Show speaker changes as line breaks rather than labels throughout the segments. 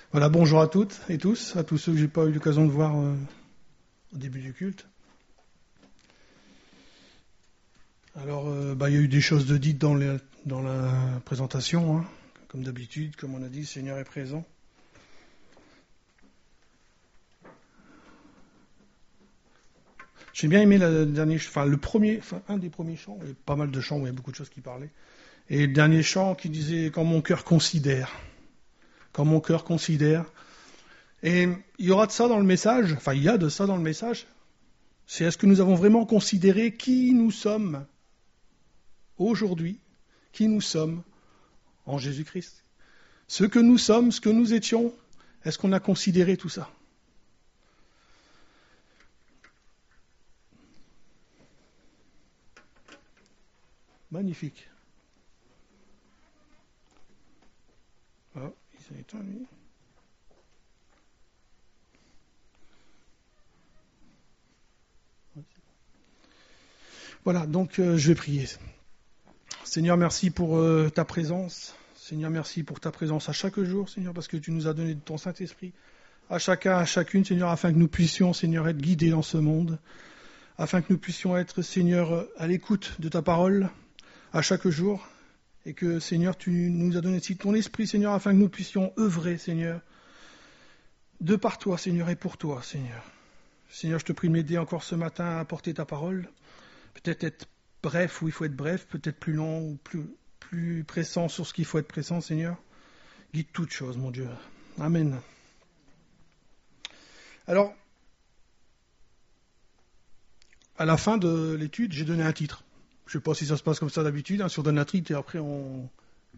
Voilà, bonjour à toutes et tous, à tous ceux que j'ai pas eu l'occasion de voir au début du culte. Alors, il y a eu des choses de dites dans la présentation, hein. Comme d'habitude, comme on a dit, le Seigneur est présent. J'ai bien aimé un des premiers chants, il y a pas mal de chants où il y a beaucoup de choses qui parlaient. Et le dernier chant qui disait « Quand mon cœur considère ». Quand mon cœur considère. Et il y aura de ça dans le message, il y a de ça dans le message. C'est est-ce que nous avons vraiment considéré qui nous sommes aujourd'hui, qui nous sommes en Jésus-Christ. Ce que nous sommes, ce que nous étions, est-ce qu'on a considéré tout ça ? Magnifique. Ah, il s'est éteint, lui. Voilà, donc je vais prier. Seigneur, merci pour ta présence. Seigneur, merci pour ta présence à chaque jour, Seigneur, parce que tu nous as donné de ton Saint-Esprit à chacun, à chacune, Seigneur, afin que nous puissions, Seigneur, être guidés dans ce monde, afin que nous puissions être, Seigneur, à l'écoute de ta parole à chaque jour, et que, Seigneur, tu nous as donné aussi ton esprit, Seigneur, afin que nous puissions œuvrer, Seigneur, de par toi, Seigneur, et pour toi, Seigneur. Seigneur, je te prie de m'aider encore ce matin à apporter ta parole, peut-être être bref où il faut être bref, peut-être plus long ou plus pressant sur ce qu'il faut être pressant, Seigneur. Guide toutes choses, mon Dieu. Amen. Alors, à la fin de l'étude, j'ai donné un titre. Je ne sais pas si ça se passe comme ça d'habitude, hein, si on donne un titre et après on...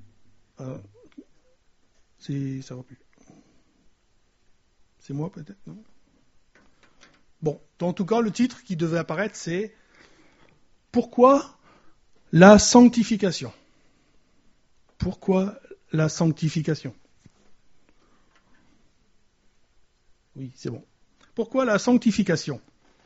ça va plus. C'est moi peut-être, non ? Bon, en tout cas, le titre qui devait apparaître, c'est « Pourquoi la sanctification ?» Pourquoi la sanctification ? Oui, c'est bon. Pourquoi la sanctification ?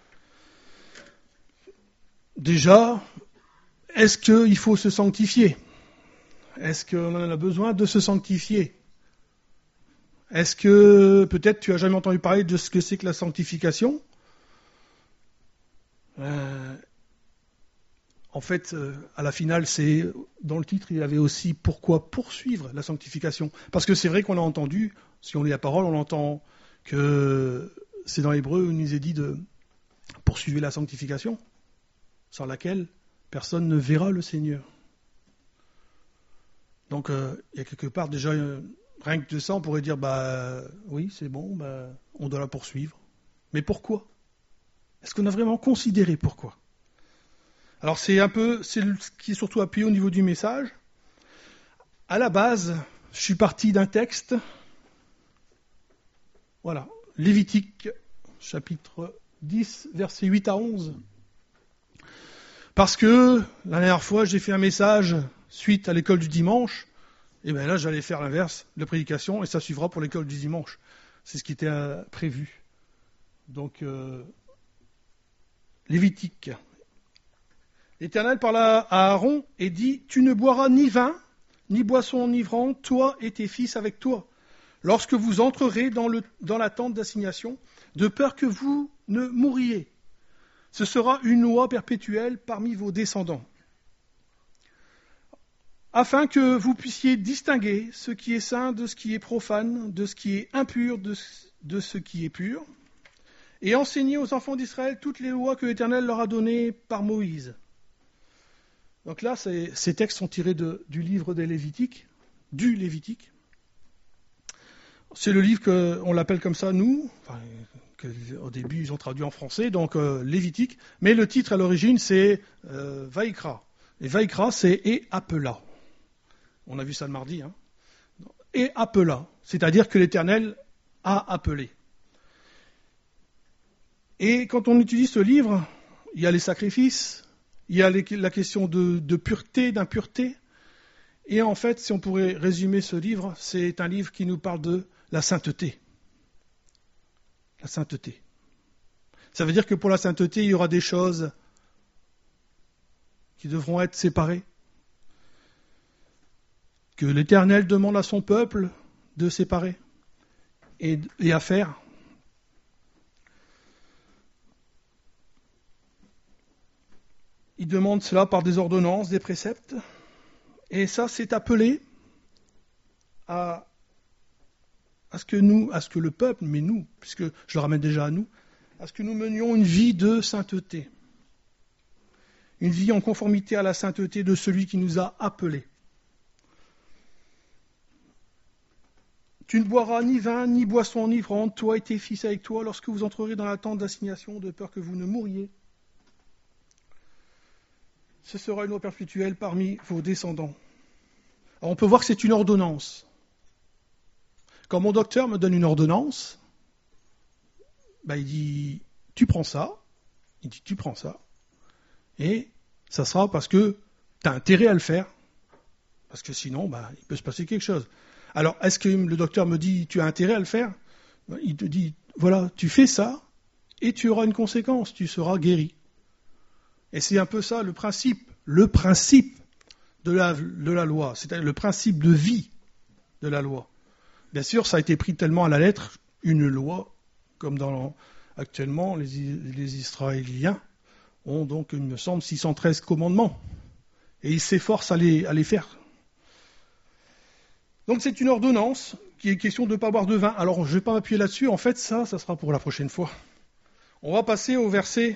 Déjà, est-ce qu'il faut se sanctifier ? Est-ce qu'on en a besoin de se sanctifier ? Est-ce que peut-être tu as jamais entendu parler de ce que c'est que la sanctification ? En fait, à la finale, c'est dans le titre, il y avait aussi pourquoi poursuivre la sanctification. Parce que c'est vrai qu'on a entendu, si on lit la parole, on entend que c'est dans l'Hébreu où il nous est dit de poursuivre la sanctification, sans laquelle personne ne verra le Seigneur. Donc, il y a quelque part déjà, rien que de ça, on pourrait dire, oui, c'est bon, on doit la poursuivre. Mais pourquoi ? Est-ce qu'on a vraiment considéré pourquoi ? Alors c'est ce qui est surtout appuyé au niveau du message. À la base, je suis parti d'un texte, voilà, Lévitique, chapitre 10, versets 8 à 11. Parce que la dernière fois, j'ai fait un message suite à l'école du dimanche, et bien là, j'allais faire l'inverse, la prédication, et ça suivra pour l'école du dimanche. C'est ce qui était prévu. Donc, Lévitique. L'Éternel parla à Aaron et dit « Tu ne boiras ni vin, ni boisson enivrante, toi et tes fils avec toi, lorsque vous entrerez dans la tente d'assignation, de peur que vous ne mouriez. Ce sera une loi perpétuelle parmi vos descendants, afin que vous puissiez distinguer ce qui est saint de ce qui est profane, de ce qui est impur de ce qui est pur, et enseigner aux enfants d'Israël toutes les lois que l'Éternel leur a données par Moïse. » Donc là, ces textes sont tirés du livre des Lévitiques, du Lévitique. C'est le livre qu'on l'appelle comme ça, nous, au début ils ont traduit en français, donc Lévitique, mais le titre à l'origine c'est Vaïkra. Et Vaïkra c'est « et appela ». On a vu ça le mardi. Hein. Et appela, c'est-à-dire que l'Éternel a appelé. Et quand on utilise ce livre, il y a les sacrifices, il y a la question de pureté, d'impureté. Et en fait, si on pourrait résumer ce livre, c'est un livre qui nous parle de la sainteté. La sainteté. Ça veut dire que pour la sainteté, il y aura des choses qui devront être séparées. Que l'Éternel demande à son peuple de séparer. et à faire. Il demande cela par des ordonnances, des préceptes. Et ça, c'est appelé à ce que le peuple, mais nous, puisque je le ramène déjà à nous, à ce que nous menions une vie de sainteté. Une vie en conformité à la sainteté de celui qui nous a appelés. Tu ne boiras ni vin, ni boisson enivrante, toi et tes fils avec toi, lorsque vous entrerez dans la tente d'assignation, de peur que vous ne mouriez. Ce sera une loi perpétuelle parmi vos descendants. Alors on peut voir que c'est une ordonnance. Quand mon docteur me donne une ordonnance, il dit « tu prends ça », et ça sera parce que tu as intérêt à le faire, parce que sinon, il peut se passer quelque chose. Alors, est-ce que le docteur me dit « tu as intérêt à le faire ?» Il te dit « voilà, tu fais ça, et tu auras une conséquence, tu seras guéri. » Et c'est un peu ça le principe de la loi, c'est-à-dire le principe de vie de la loi. Bien sûr, ça a été pris tellement à la lettre, une loi, comme actuellement les Israéliens ont donc, il me semble, 613 commandements. Et ils s'efforcent à les faire. Donc c'est une ordonnance qui est question de ne pas boire de vin. Alors je ne vais pas m'appuyer là-dessus, en fait ça sera pour la prochaine fois. On va passer au verset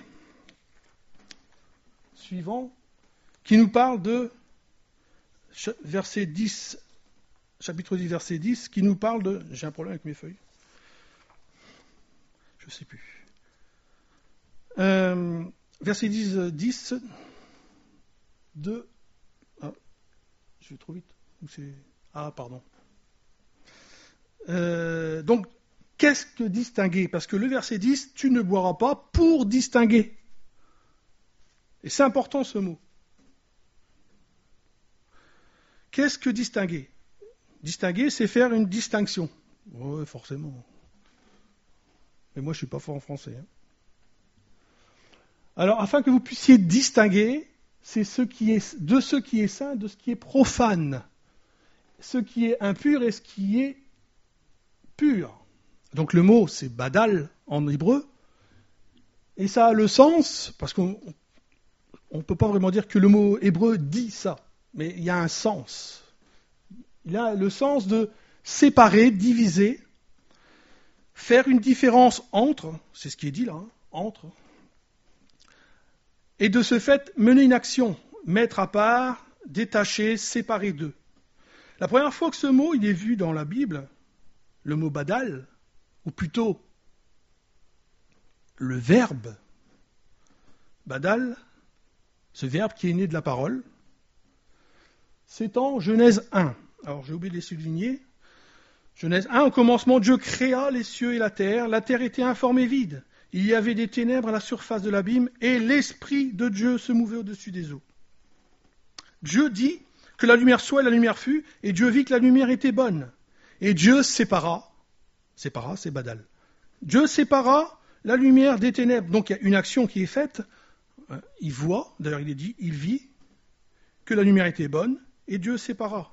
suivant, qui nous parle de verset 10, chapitre 10, verset 10, qui nous parle de... J'ai un problème avec mes feuilles. Je ne sais plus. Verset 10, de... Ah, je vais trop vite. Ah, pardon. Donc, qu'est-ce que distinguer ? Parce que le verset 10, tu ne boiras pas pour distinguer. Et c'est important ce mot. Qu'est-ce que distinguer ? Distinguer, c'est faire une distinction. Oui, forcément. Mais moi, je ne suis pas fort en français. Alors, afin que vous puissiez distinguer, c'est de ce qui est saint, de ce qui est profane. Ce qui est impur et ce qui est pur. Donc le mot, c'est badal en hébreu. Et ça a le sens, parce qu'on ne peut pas vraiment dire que le mot hébreu dit ça, mais il y a un sens. Il a le sens de séparer, diviser, faire une différence entre, c'est ce qui est dit là, entre, et de ce fait mener une action, mettre à part, détacher, séparer d'eux. La première fois que ce mot il est vu dans la Bible, le mot badal, ou plutôt le verbe badal, ce verbe qui est né de la parole, c'est en Genèse 1. Alors j'ai oublié de les souligner. Genèse 1, au commencement, Dieu créa les cieux et la terre était informe et vide. Il y avait des ténèbres à la surface de l'abîme, et l'Esprit de Dieu se mouvait au-dessus des eaux. Dieu dit que la lumière soit et la lumière fut, et Dieu vit que la lumière était bonne. Et Dieu sépara, c'est badal. Dieu sépara la lumière des ténèbres. Donc il y a une action qui est faite, il voit, d'ailleurs il est dit, il vit que la lumière était bonne, et Dieu sépara.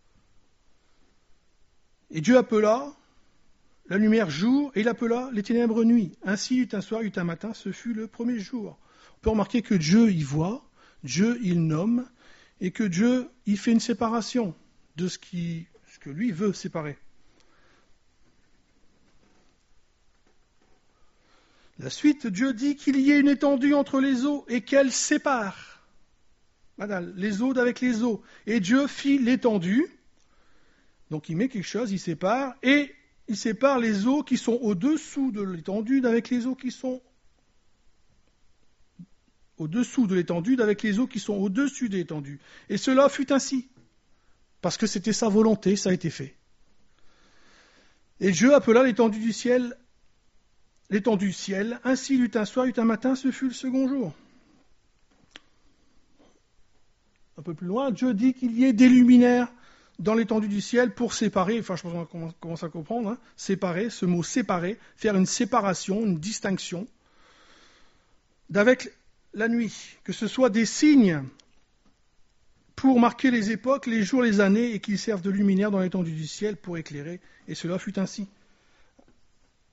Et Dieu appela la lumière jour, et il appela les ténèbres nuit. Ainsi, il y eut un soir, il y eut un matin, ce fut le premier jour. On peut remarquer que Dieu y voit, Dieu il nomme, et que Dieu il fait une séparation de ce que lui veut séparer. La suite, Dieu dit qu'il y ait une étendue entre les eaux et qu'elle sépare. Voilà, les eaux d'avec les eaux. Et Dieu fit l'étendue. Donc il met quelque chose, il sépare, et il sépare les eaux qui sont au-dessous de l'étendue d'avec les eaux qui sont au-dessous de l'étendue d'avec les eaux qui sont au-dessus de l'étendue. Et cela fut ainsi. Parce que c'était sa volonté, ça a été fait. Et Dieu appela l'étendue du ciel, ainsi il y eut un soir, il y eut un matin, ce fut le second jour. Un peu plus loin, Dieu dit qu'il y ait des luminaires dans l'étendue du ciel pour séparer, enfin je pense qu'on commence à comprendre, séparer, ce mot séparer, faire une séparation, une distinction, d'avec la nuit, que ce soit des signes pour marquer les époques, les jours, les années, et qu'ils servent de luminaire dans l'étendue du ciel pour éclairer, et cela fut ainsi.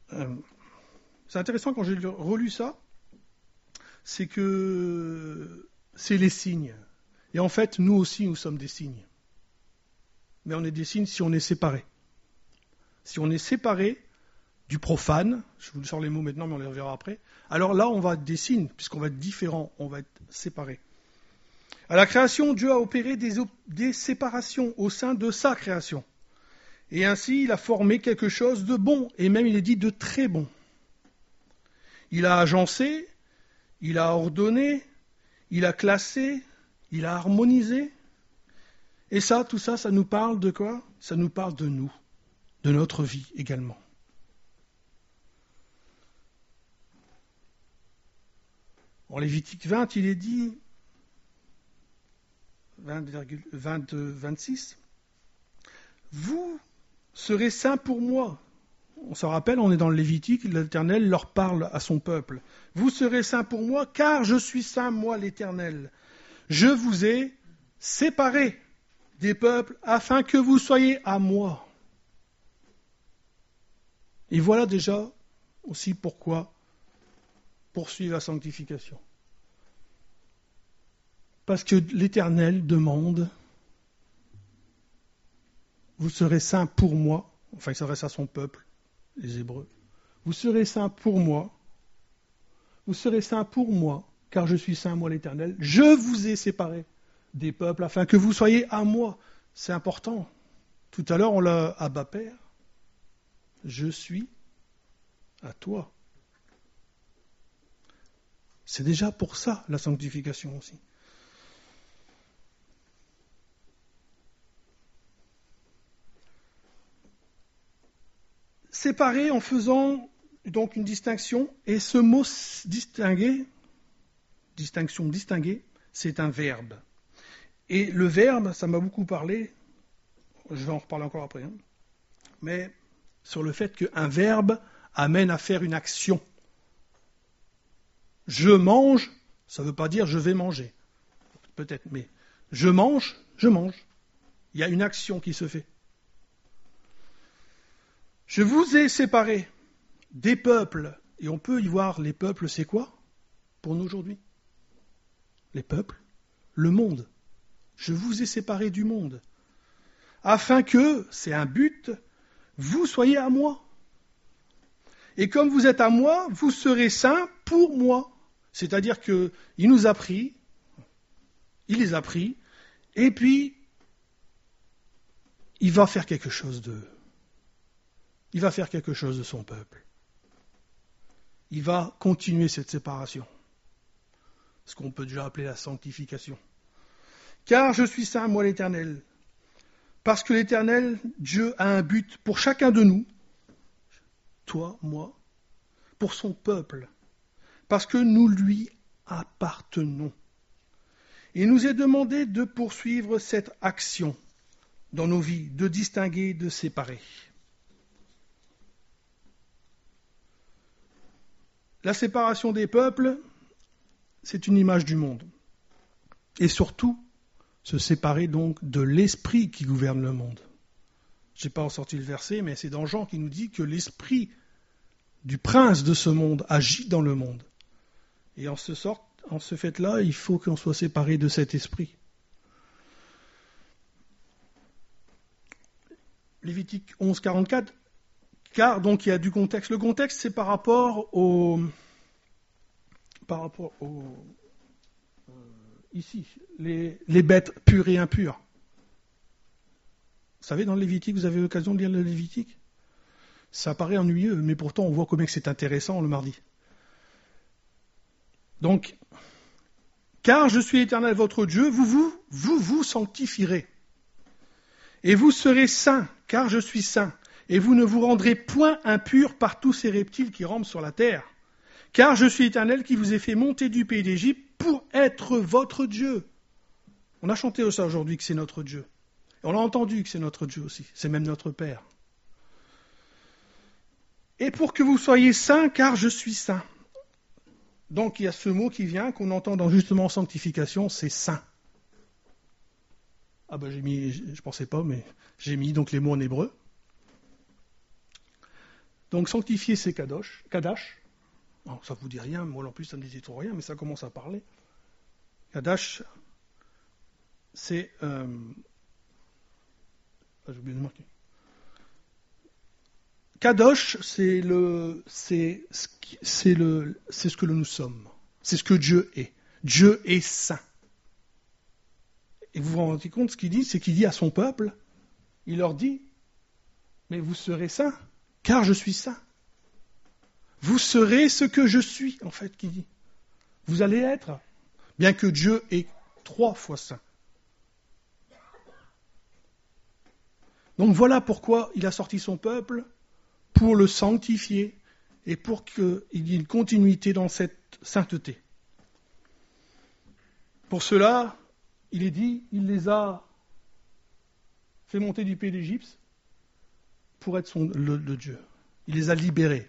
c'est intéressant quand j'ai relu ça, c'est que c'est les signes. Et en fait, nous aussi, nous sommes des signes. Mais on est des signes si on est séparés. Si on est séparé du profane, je vous sors les mots maintenant, mais on les reverra après, alors là, on va être des signes, puisqu'on va être différents, on va être séparés. À la création, Dieu a opéré des séparations au sein de sa création. Et ainsi, il a formé quelque chose de bon, et même il est dit de très bon. Il a agencé, il a ordonné, il a classé, il a harmonisé. Et ça, tout ça, ça nous parle de quoi ? Ça nous parle de nous, de notre vie également. En Lévitique 20, il est dit, 26, vous serez saints pour moi. On se rappelle, on est dans le Lévitique, l'Éternel leur parle à son peuple. Vous serez saints pour moi, car je suis saint, moi l'Éternel. Je vous ai séparés des peuples afin que vous soyez à moi. Et voilà déjà aussi pourquoi poursuivre la sanctification. Parce que l'Éternel demande, vous serez saints pour moi, enfin il s'adresse à son peuple, les Hébreux, vous serez saints pour moi, car je suis saint, moi l'Éternel, je vous ai séparés des peuples afin que vous soyez à moi. C'est important. Tout à l'heure on l'a Abba Père, je suis à toi. C'est déjà pour ça la sanctification aussi. Séparer en faisant donc une distinction, et ce mot distinguer, c'est un verbe. Et le verbe, ça m'a beaucoup parlé, je vais en reparler encore après, mais sur le fait qu'un verbe amène à faire une action. Je mange, ça ne veut pas dire je vais manger, peut-être, mais je mange. Il y a une action qui se fait. Je vous ai séparés des peuples, et on peut y voir les peuples, c'est quoi pour nous aujourd'hui ? Les peuples, le monde. Je vous ai séparés du monde, afin que, c'est un but, vous soyez à moi. Et comme vous êtes à moi, vous serez saints pour moi. C'est-à-dire qu'il nous a pris, il les a pris, et puis il va faire quelque chose d'eux. Il va faire quelque chose de son peuple. Il va continuer cette séparation. Ce qu'on peut déjà appeler la sanctification. Car je suis saint, moi l'Éternel. Parce que l'Éternel, Dieu, a un but pour chacun de nous, toi, moi, pour son peuple. Parce que nous lui appartenons. Il nous est demandé de poursuivre cette action dans nos vies, de distinguer, de séparer. La séparation des peuples, c'est une image du monde. Et surtout, se séparer donc de l'esprit qui gouverne le monde. Je n'ai pas ressorti le verset, mais c'est dans Jean qui nous dit que l'esprit du prince de ce monde agit dans le monde. Et en ce fait-là, il faut qu'on soit séparé de cet esprit. Lévitique 11, 44, car donc il y a du contexte. Le contexte, c'est par rapport au ici, les bêtes pures et impures. Vous savez, dans le Lévitique, vous avez l'occasion de lire le Lévitique ? Ça paraît ennuyeux, mais pourtant on voit combien c'est intéressant le mardi. Donc, car je suis l'Éternel votre Dieu, vous sanctifierez. Et vous serez saints, car je suis saint. Et vous ne vous rendrez point impurs par tous ces reptiles qui rampent sur la terre. Car je suis l'Éternel qui vous ai fait monter du pays d'Égypte pour être votre Dieu. On a chanté ça aujourd'hui que c'est notre Dieu. Et on a entendu que c'est notre Dieu aussi. C'est même notre Père. Et pour que vous soyez saints, car je suis saint. Donc il y a ce mot qui vient, qu'on entend dans justement sanctification, c'est saint. Ah ben je pensais pas, mais j'ai mis donc les mots en hébreu. Donc sanctifier, c'est Kadash. Non, ça ne vous dit rien, moi non plus ça ne me disait trop rien, mais ça commence à parler. Kadash, c'est... j'ai oublié de marquer. Kadosh, c'est ce que nous sommes. C'est ce que Dieu est. Dieu est saint. Et vous vous rendez compte, ce qu'il dit, c'est qu'il dit à son peuple, il leur dit, mais vous serez saints, car je suis saint. Vous serez ce que je suis, en fait, qu'il dit. Vous allez être, bien que Dieu est 3 fois saint. Donc voilà pourquoi il a sorti son peuple, pour le sanctifier et pour qu'il y ait une continuité dans cette sainteté. Pour cela, il est dit, il les a fait monter du pays d'Égypte pour être le Dieu. Il les a libérés.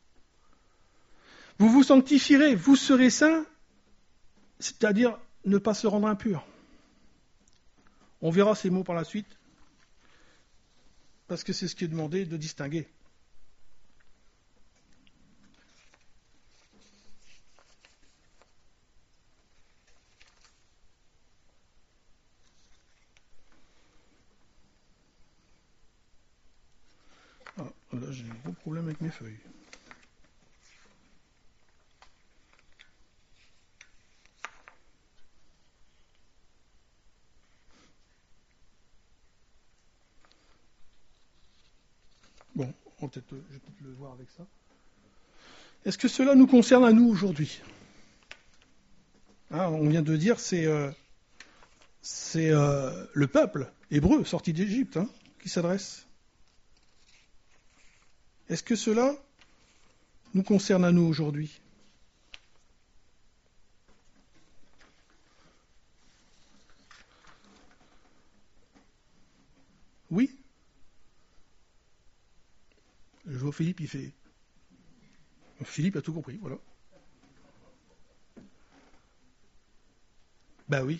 Vous vous sanctifierez, vous serez saints, c'est-à-dire ne pas se rendre impur. On verra ces mots par la suite, parce que c'est ce qui est demandé de distinguer. Là, j'ai un gros problème avec mes feuilles. Bon, je vais peut-être le voir avec ça. Est-ce que cela nous concerne à nous aujourd'hui ? On vient de dire, c'est le peuple hébreu sorti d'Égypte qui s'adresse. Est-ce que cela nous concerne à nous aujourd'hui ? Oui ? Je vois Philippe, il fait... Philippe a tout compris, voilà. Ben oui.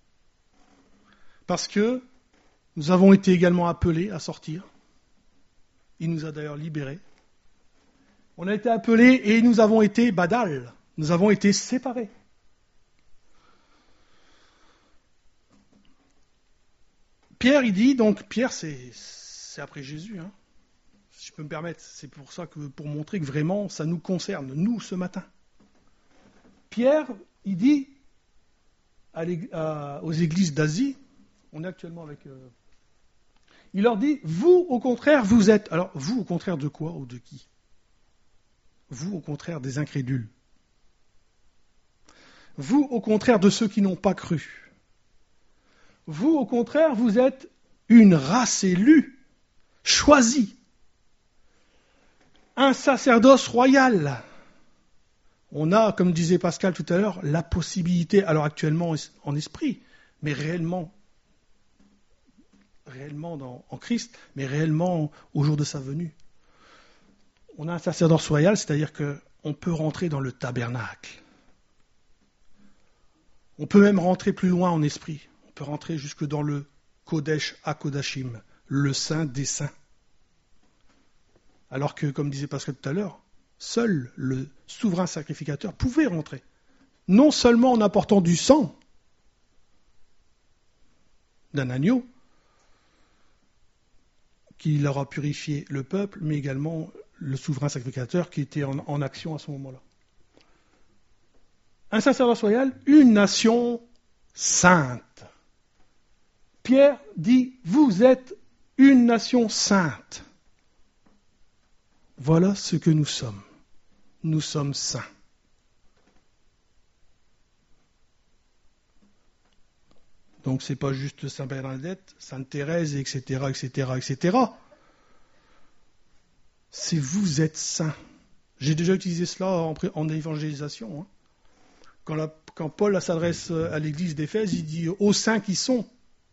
Parce que nous avons été également appelés à sortir. Il nous a d'ailleurs libérés. On a été appelés et nous avons été badal. Nous avons été séparés. Pierre, il dit, donc Pierre, c'est après Jésus, si je peux me permettre. C'est pour ça que, pour montrer que vraiment, ça nous concerne, nous, ce matin. Pierre, il dit aux églises d'Asie, on est actuellement avec... il leur dit, vous, au contraire, vous êtes... Alors, vous, au contraire de quoi ou de qui ? Vous, au contraire, des incrédules. Vous, au contraire de ceux qui n'ont pas cru. Vous, au contraire, vous êtes une race élue, choisie. Un sacerdoce royal. On a, comme disait Pascal tout à l'heure, la possibilité, alors actuellement en esprit, mais réellement en Christ, mais réellement au jour de sa venue. On a un sacerdoce royal, c'est-à-dire qu'on peut rentrer dans le tabernacle. On peut même rentrer plus loin en esprit. On peut rentrer jusque dans le Kodesh HaKodashim, le Saint des Saints. Alors que, comme disait Pascal tout à l'heure, seul le souverain sacrificateur pouvait rentrer. Non seulement en apportant du sang d'un agneau, qui leur a purifié le peuple, mais également le souverain sacrificateur qui était en action à ce moment-là. Un sacerdoce royal, une nation sainte. Pierre dit, vous êtes une nation sainte. Voilà ce que nous sommes. Nous sommes saints. Donc c'est pas juste Saint Bernadette, Sainte Thérèse, etc., etc., etc. C'est vous êtes saints. J'ai déjà utilisé cela en évangélisation. Quand Paul s'adresse à l'église d'Éphèse, il dit « aux saints qui sont ».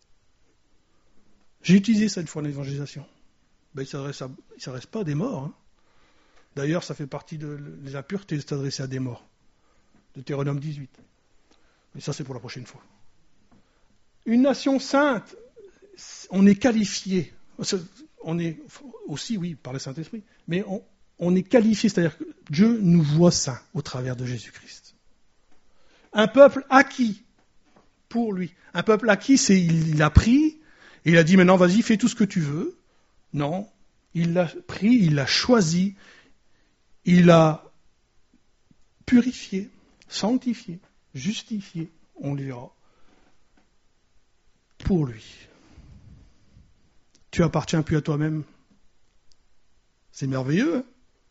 J'ai utilisé ça une fois en évangélisation. Il ne s'adresse pas à des morts. D'ailleurs, ça fait partie des impuretés de s'adresser à des morts. Deutéronome 18. Mais ça, c'est pour la prochaine fois. Une nation sainte, on est qualifié. On est aussi, oui, par le Saint-Esprit, mais on est qualifié, c'est-à-dire que Dieu nous voit saints au travers de Jésus-Christ. Un peuple acquis pour lui. Un peuple acquis, c'est il a pris, et il a dit maintenant vas-y, fais tout ce que tu veux. Non, il l'a pris, il l'a choisi, il l'a purifié, sanctifié, justifié, on le dira, pour lui. Tu appartiens plus à toi-même. C'est merveilleux.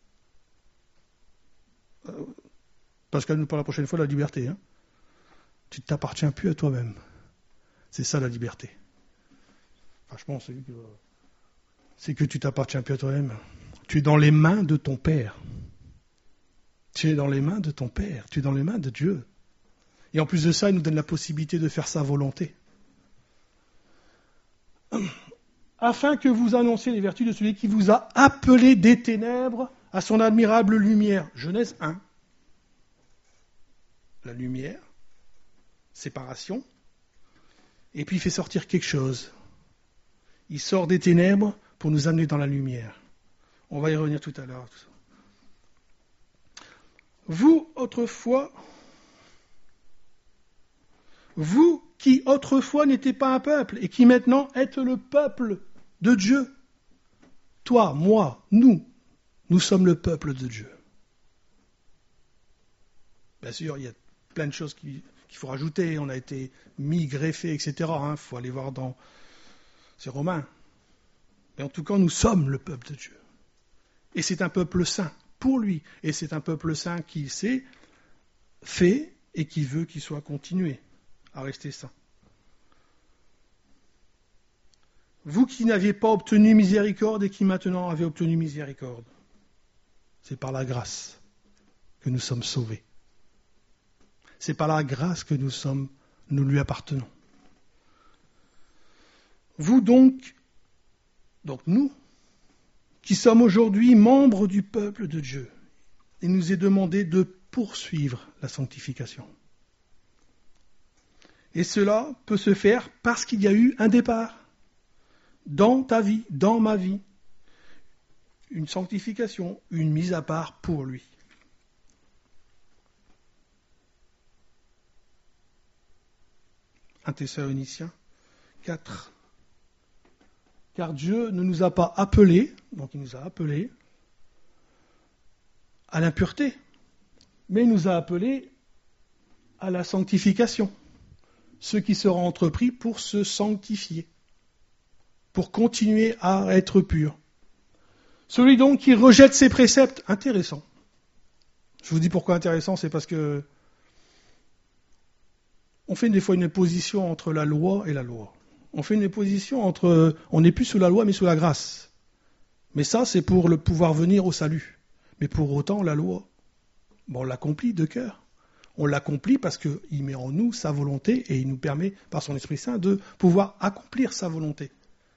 Pascal nous parle la prochaine fois de la liberté. Tu ne t'appartiens plus à toi-même. C'est ça la liberté. Franchement, c'est que tu t'appartiens plus à toi-même. Tu es dans les mains de ton Père. Tu es dans les mains de ton Père. Tu es dans les mains de Dieu. Et en plus de ça, il nous donne la possibilité de faire sa volonté. Afin que vous annonciez les vertus de celui qui vous a appelé des ténèbres à son admirable lumière. Genèse 1. La lumière, séparation, et puis il fait sortir quelque chose. Il sort des ténèbres pour nous amener dans la lumière. On va y revenir tout à l'heure. Vous qui autrefois n'étiez pas un peuple et qui maintenant êtes le peuple de Dieu. Toi, moi, nous sommes le peuple de Dieu. Bien sûr, il y a plein de choses qu'il faut rajouter. On a été mis, greffés, etc. Il faut aller voir dans... C'est Romain. Mais en tout cas, nous sommes le peuple de Dieu. Et c'est un peuple saint pour lui. Et c'est un peuple saint qui s'est fait et qui veut qu'il soit continué à rester saint. Vous qui n'aviez pas obtenu miséricorde et qui maintenant avez obtenu miséricorde. C'est par la grâce que nous sommes sauvés. C'est par la grâce que nous lui appartenons. Vous donc nous, qui sommes aujourd'hui membres du peuple de Dieu, il nous est demandé de poursuivre la sanctification. Et cela peut se faire parce qu'il y a eu un départ dans ta vie, dans ma vie, une sanctification, une mise à part pour lui. Un Thessaloniciens 4. Car Dieu ne nous a pas appelés, donc il nous a appelés à l'impureté, mais il nous a appelés à la sanctification. Ce qui sera entrepris pour se sanctifier, pour continuer à être pur. Celui donc qui rejette ses préceptes, intéressant. Je vous dis pourquoi intéressant, c'est parce que on fait des fois une opposition entre la loi et la loi. On fait une opposition entre, on n'est plus sous la loi mais sous la grâce. Mais ça, c'est pour le pouvoir venir au salut. Mais pour autant, la loi, on l'accomplit de cœur. On l'accomplit parce qu'il met en nous sa volonté et il nous permet, par son Esprit Saint, de pouvoir accomplir sa volonté.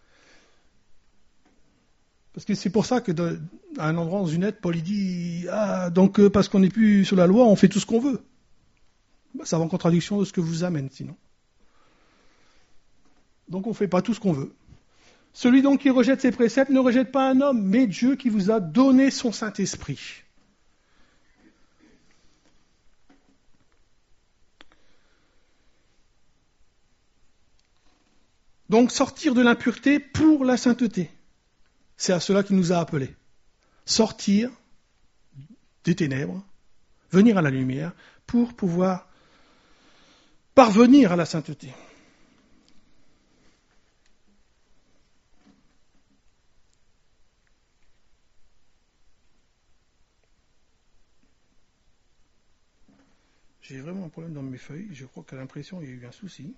Parce que c'est pour ça que, à un endroit dans une lettre, Paul il dit donc parce qu'on n'est plus sous la loi, on fait tout ce qu'on veut. Ça va en contradiction de ce que vous amène, sinon. Donc on ne fait pas tout ce qu'on veut. Celui donc qui rejette ses préceptes ne rejette pas un homme, mais Dieu qui vous a donné son Saint-Esprit. Donc sortir de l'impureté pour la sainteté. C'est à cela qu'il nous a appelés. Sortir des ténèbres, venir à la lumière, pour pouvoir parvenir à la sainteté. J'ai vraiment un problème dans mes feuilles. Je crois qu'à l'impression, il y a eu un souci.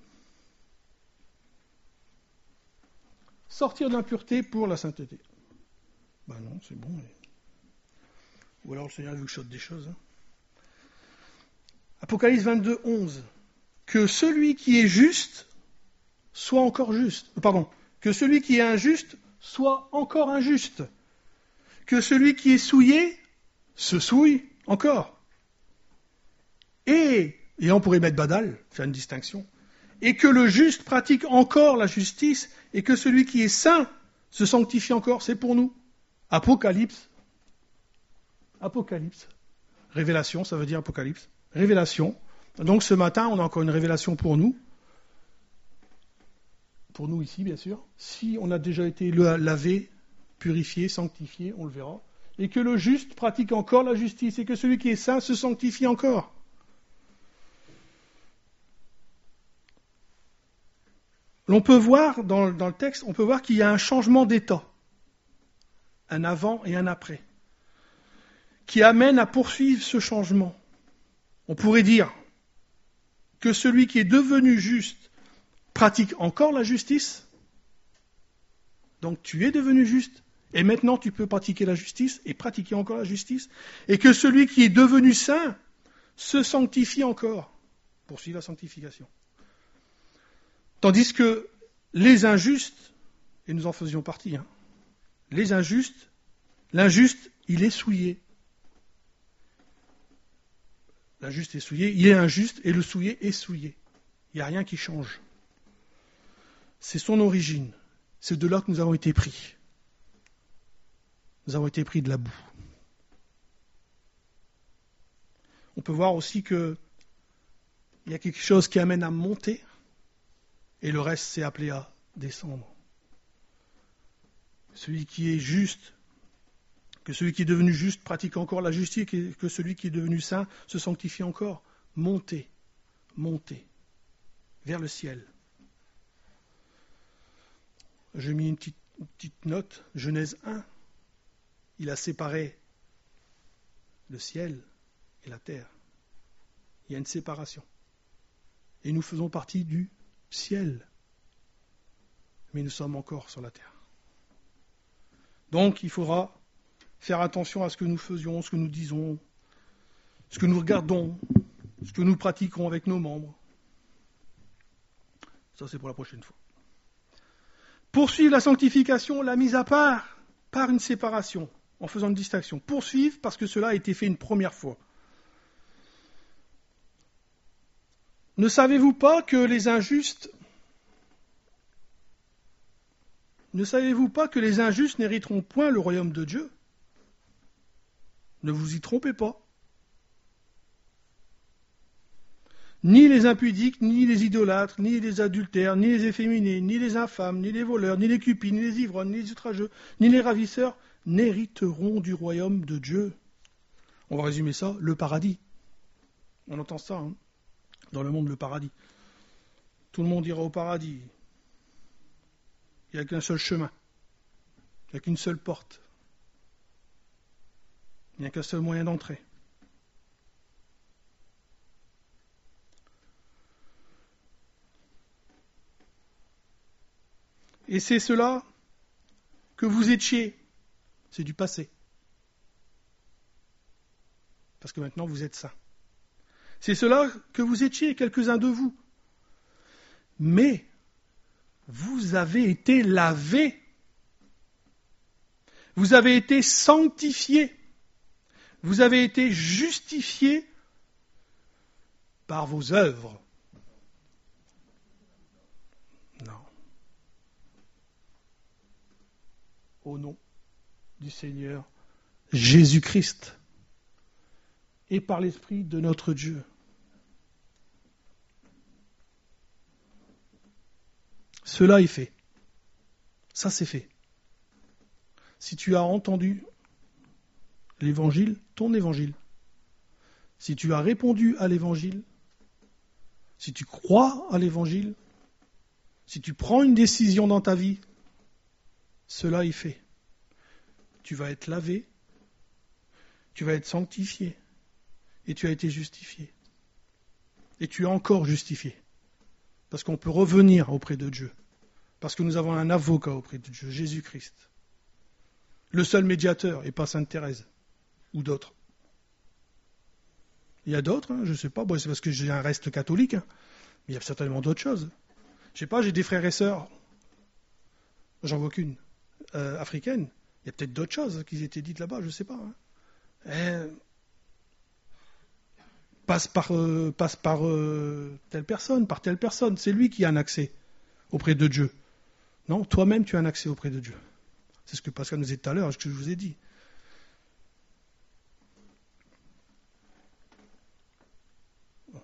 Sortir de l'impureté pour la sainteté. Ben non, c'est bon. Ou alors le Seigneur vous chote des choses. Apocalypse 22, 11. Que celui qui est juste soit encore juste. Que celui qui est injuste soit encore injuste. Que celui qui est souillé se souille encore. Et on pourrait mettre badal, faire une distinction, et que le juste pratique encore la justice, et que celui qui est saint se sanctifie encore, c'est pour nous. Apocalypse Apocalypse. Révélation, ça veut dire Apocalypse. Révélation. Donc ce matin, on a encore une révélation pour nous. Pour nous ici, bien sûr. Si on a déjà été lavé, purifié, sanctifié, on le verra. Et que le juste pratique encore la justice. Et que celui qui est saint se sanctifie encore. L'on peut voir, dans le texte, on peut voir qu'il y a un changement d'état. Un avant et un après. Qui amène à poursuivre ce changement. On pourrait dire que celui qui est devenu juste pratique encore la justice. Donc tu es devenu juste, et maintenant tu peux pratiquer la justice, et pratiquer encore la justice. Et que celui qui est devenu saint se sanctifie encore, poursuit la sanctification. Tandis que les injustes, et nous en faisions partie, les injustes, l'injuste, il est souillé. L'injuste est souillé, il est injuste, et le souillé est souillé. Il n'y a rien qui change. C'est son origine. C'est de là que nous avons été pris. Nous avons été pris de la boue. On peut voir aussi qu'il y a quelque chose qui amène à monter, et le reste, c'est appelé à descendre. Celui qui est juste, que celui qui est devenu juste pratique encore la justice, que celui qui est devenu saint se sanctifie encore. Monter, monter, vers le ciel. J'ai mis une petite note, Genèse 1. Il a séparé le ciel et la terre. Il y a une séparation. Et nous faisons partie du ciel. Mais nous sommes encore sur la terre. Donc il faudra faire attention à ce que nous faisions, ce que nous disons, ce que nous regardons, ce que nous pratiquons avec nos membres. Ça, c'est pour la prochaine fois. Poursuivre la sanctification, la mise à part, par une séparation, en faisant une distinction. Poursuivre parce que cela a été fait une première fois. Ne savez-vous pas que les injustes n'hériteront point le royaume de Dieu ? Ne vous y trompez pas. Ni les impudiques, ni les idolâtres, ni les adultères, ni les efféminés, ni les infâmes, ni les voleurs, ni les cupides, ni les ivrognes, ni les outrageux, ni les ravisseurs n'hériteront du royaume de Dieu. On va résumer ça, le paradis. On entend ça, dans le monde, le paradis. Tout le monde ira au paradis. Il n'y a qu'un seul chemin. Il n'y a qu'une seule porte. Il n'y a qu'un seul moyen d'entrer. Et c'est cela que vous étiez. C'est du passé. Parce que maintenant vous êtes saints. C'est cela que vous étiez, quelques-uns de vous. Mais vous avez été lavés. Vous avez été sanctifiés. Vous avez été justifiés par vos œuvres. Non. Au nom du Seigneur Jésus-Christ et par l'Esprit de notre Dieu. Cela est fait. Ça, c'est fait. Si tu as entendu l'évangile, ton évangile, si tu as répondu à l'évangile, si tu crois à l'évangile, si tu prends une décision dans ta vie, cela est fait. Tu vas être lavé, tu vas être sanctifié, et tu as été justifié. Et tu es encore justifié. Parce qu'on peut revenir auprès de Dieu. Parce que nous avons un avocat auprès de Dieu, Jésus-Christ. Le seul médiateur, et pas Sainte Thérèse, ou d'autres. Il y a d'autres, je ne sais pas, c'est parce que j'ai un reste catholique, mais il y a certainement d'autres choses. Je ne sais pas, j'ai des frères et sœurs, j'en vois qu'une, africaine. Il y a peut-être d'autres choses qui étaient dites là-bas, je ne sais pas. Passe par telle personne, c'est lui qui a un accès auprès de Dieu. Non, toi-même tu as un accès auprès de Dieu. C'est ce que Pascal nous a dit tout à l'heure, ce que je vous ai dit.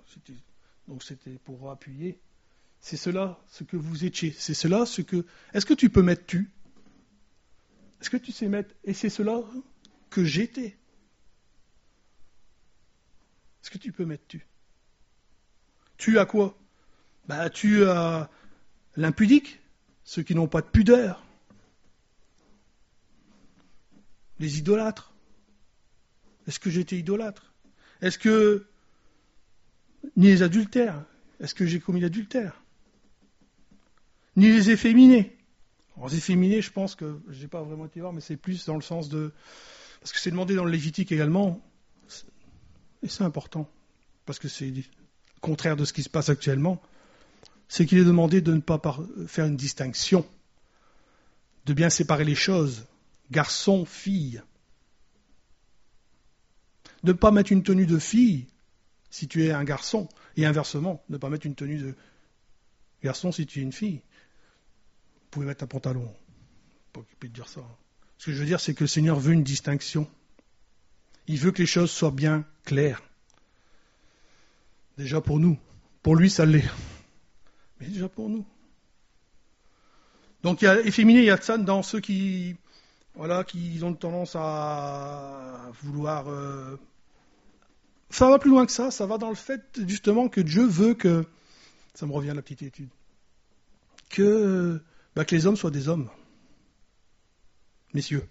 Donc c'était pour appuyer. C'est cela ce que vous étiez. C'est cela ce que... Est-ce que tu peux mettre tu? Est-ce que tu sais mettre... Et c'est cela que j'étais. Est-ce que tu peux mettre tu? Tu as quoi? Tu as l'impudique, ceux qui n'ont pas de pudeur. Les idolâtres. Est-ce que j'étais idolâtre? Est-ce que... Ni les adultères. Est-ce que j'ai commis l'adultère? Ni les efféminés. Alors, les efféminés, je pense que... Je n'ai pas vraiment été voir, mais c'est plus dans le sens de... Parce que c'est demandé dans le Lévitique également. Et c'est important. Parce que c'est le contraire de ce qui se passe actuellement. C'est qu'il est demandé de ne pas faire une distinction. De bien séparer les choses. Garçon, fille. De ne pas mettre une tenue de fille si tu es un garçon, et inversement, ne pas mettre une tenue de garçon si tu es une fille. Vous pouvez mettre un pantalon. Pas occupé de dire ça. Ce que je veux dire, c'est que le Seigneur veut une distinction. Il veut que les choses soient bien claires. Déjà pour nous. Pour lui, ça l'est. Mais déjà pour nous. Donc il y a efféminé, il y a de ça dans ceux qui ont tendance à vouloir... Ça va plus loin que ça va dans le fait justement que Dieu veut que... Ça me revient à la petite étude. Que les hommes soient des hommes. Messieurs.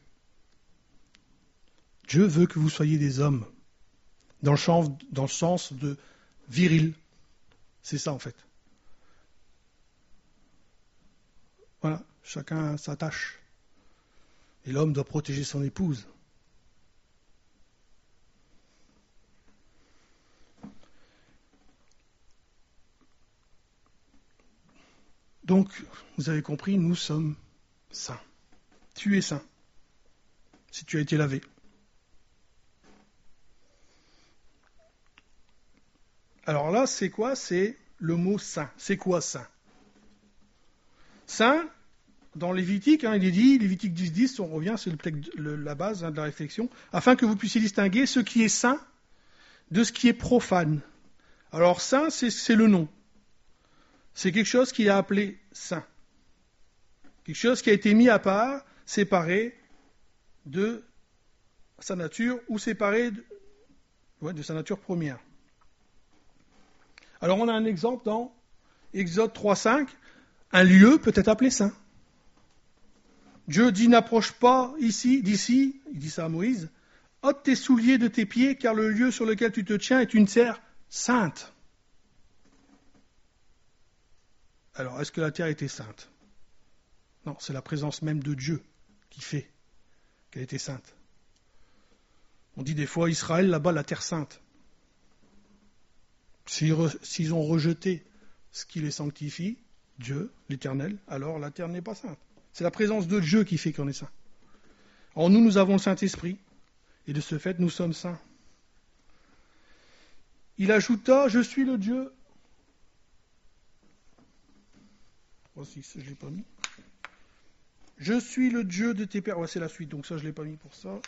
Dieu veut que vous soyez des hommes. Dans le sens de viril. C'est ça en fait. Voilà, chacun sa tâche. Et l'homme doit protéger son épouse. Donc, vous avez compris, nous sommes saints. Tu es saint, si tu as été lavé. Alors là, c'est quoi? C'est le mot saint. C'est quoi saint? Saint, dans Lévitique, il est dit, Lévitique 10, on revient, c'est la base de la réflexion, afin que vous puissiez distinguer ce qui est saint de ce qui est profane. Alors saint, c'est le nom. C'est quelque chose qu'il a appelé saint. Quelque chose qui a été mis à part, séparé de sa nature ou séparé de sa nature première. Alors on a un exemple dans Exode 3.5. Un lieu peut être appelé saint. Dieu dit n'approche pas d'ici, il dit ça à Moïse, ôte tes souliers de tes pieds car le lieu sur lequel tu te tiens est une terre sainte. Alors, est-ce que la terre était sainte? Non, c'est la présence même de Dieu qui fait qu'elle était sainte. On dit des fois, Israël, là-bas, la terre sainte. S'ils ont rejeté ce qui les sanctifie, Dieu, l'Éternel, alors la terre n'est pas sainte. C'est la présence de Dieu qui fait qu'on est saint. En nous, nous avons le Saint-Esprit, et de ce fait, nous sommes saints. Il ajouta, je suis le Dieu... Voici, je ne l'ai pas mis. Je suis le Dieu de tes pères. Ouais, c'est la suite, donc ça, je ne l'ai pas mis pour ça.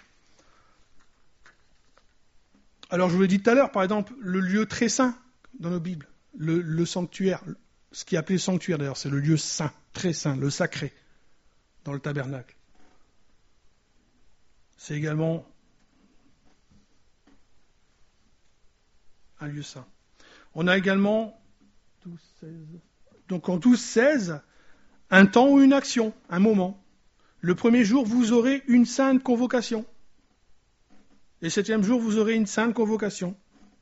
Alors, je vous l'ai dit tout à l'heure, par exemple, le lieu très saint dans nos Bibles, le sanctuaire, ce qui est appelé sanctuaire d'ailleurs, c'est le lieu saint, très saint, le sacré, dans le tabernacle. C'est également un lieu saint. On a également 12, 16... Donc en 12-16, un temps ou une action, un moment. Le premier jour, vous aurez une sainte convocation. Et le 7e jour, vous aurez une sainte convocation.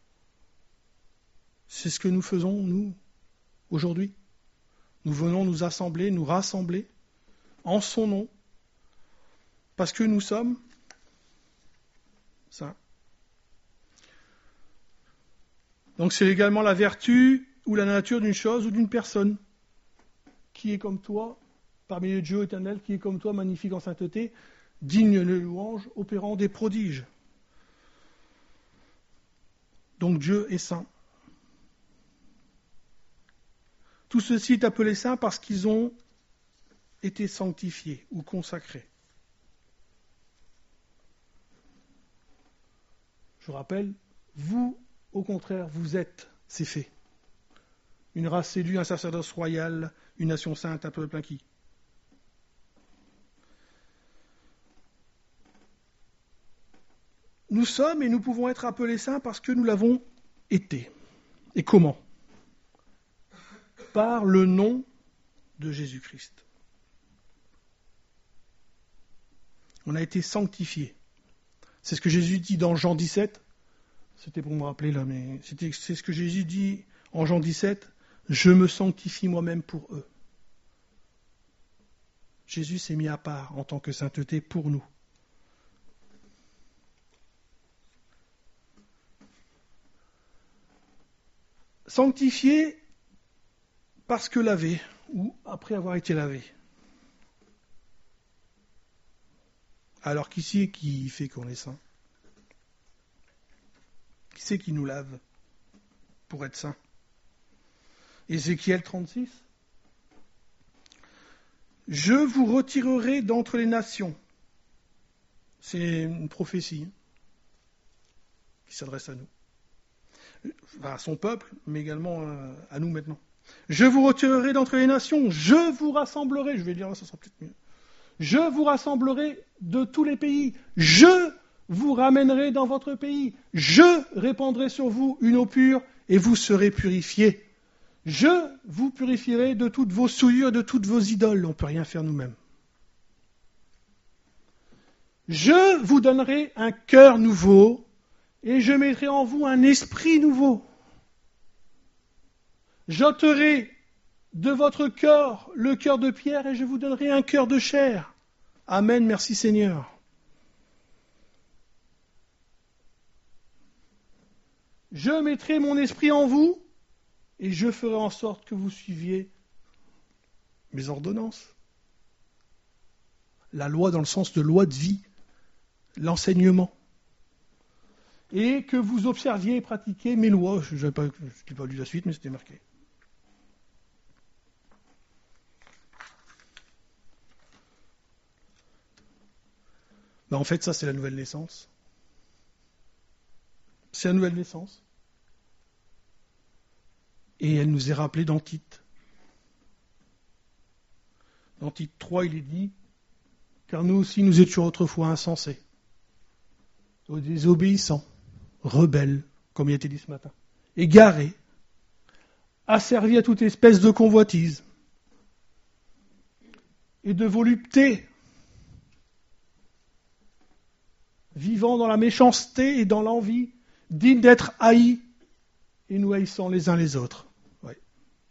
C'est ce que nous faisons, nous, aujourd'hui. Nous venons nous assembler, nous rassembler en son nom, parce que nous sommes saints. Donc c'est également la vertu ou la nature d'une chose ou d'une personne qui est comme toi, parmi les dieux éternels, qui est comme toi, magnifique en sainteté, digne de louange, opérant des prodiges. Donc Dieu est saint. Tout ceci est appelé saint parce qu'ils ont été sanctifiés ou consacrés. Je rappelle, vous, au contraire, vous êtes c'est fait. Une race élue, un sacerdoce royal, une nation sainte, un peuple acquis. Nous sommes et nous pouvons être appelés saints parce que nous l'avons été. Et comment ? Par le nom de Jésus-Christ. On a été sanctifiés. C'est ce que Jésus dit dans Jean 17. C'était pour me rappeler là, mais c'est ce que Jésus dit en Jean 17. Je me sanctifie moi-même pour eux. Jésus s'est mis à part en tant que sainteté pour nous. Sanctifié parce que lavé, ou après avoir été lavé. Alors qui c'est qui fait qu'on est saint ? Qui c'est qui nous lave pour être saint ? Ézéchiel 36. Je vous retirerai d'entre les nations. C'est une prophétie qui s'adresse à nous. Enfin, à son peuple, mais également à nous maintenant. Je vous retirerai d'entre les nations, je vous rassemblerai, je vais dire, ça sera peut-être mieux. Je vous rassemblerai de tous les pays, je vous ramènerai dans votre pays, je répandrai sur vous une eau pure et vous serez purifiés. Je vous purifierai de toutes vos souillures, de toutes vos idoles. On ne peut rien faire nous-mêmes. Je vous donnerai un cœur nouveau et je mettrai en vous un esprit nouveau. J'ôterai de votre cœur le cœur de pierre et je vous donnerai un cœur de chair. Amen, merci Seigneur. Je mettrai mon esprit en vous et je ferai en sorte que vous suiviez mes ordonnances. La loi dans le sens de loi de vie, l'enseignement. Et que vous observiez et pratiquiez mes lois. Je n'ai pas lu la suite, mais c'était marqué. En fait, ça, c'est la nouvelle naissance. C'est la nouvelle naissance. Et elle nous est rappelée dans Tite. Dans Tite 3, il est dit « Car nous aussi, nous étions autrefois insensés, désobéissants, rebelles, comme il a été dit ce matin, égarés, asservis à toute espèce de convoitise et de volupté, vivant dans la méchanceté et dans l'envie, dignes d'être haïs et nous haïssant les uns les autres. » Ouais.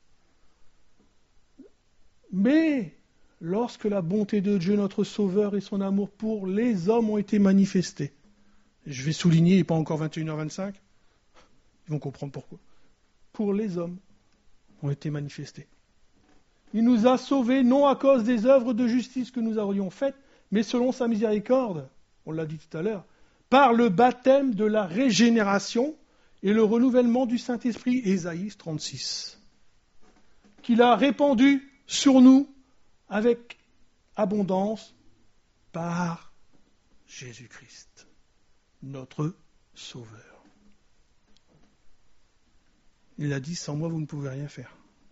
Mais lorsque la bonté de Dieu, notre Sauveur, et son amour pour les hommes ont été manifestés, je vais souligner, et pas encore 21h25, ils vont comprendre pourquoi. Pour les hommes ont été manifestés. Il nous a sauvés non à cause des œuvres de justice que nous aurions faites, mais selon sa miséricorde, on l'a dit tout à l'heure, par le baptême de la régénération et le renouvellement du Saint-Esprit, Ésaïe 36, qu'il a répandu sur nous avec abondance par Jésus-Christ, notre Sauveur. Il a dit, sans moi, vous ne pouvez rien faire.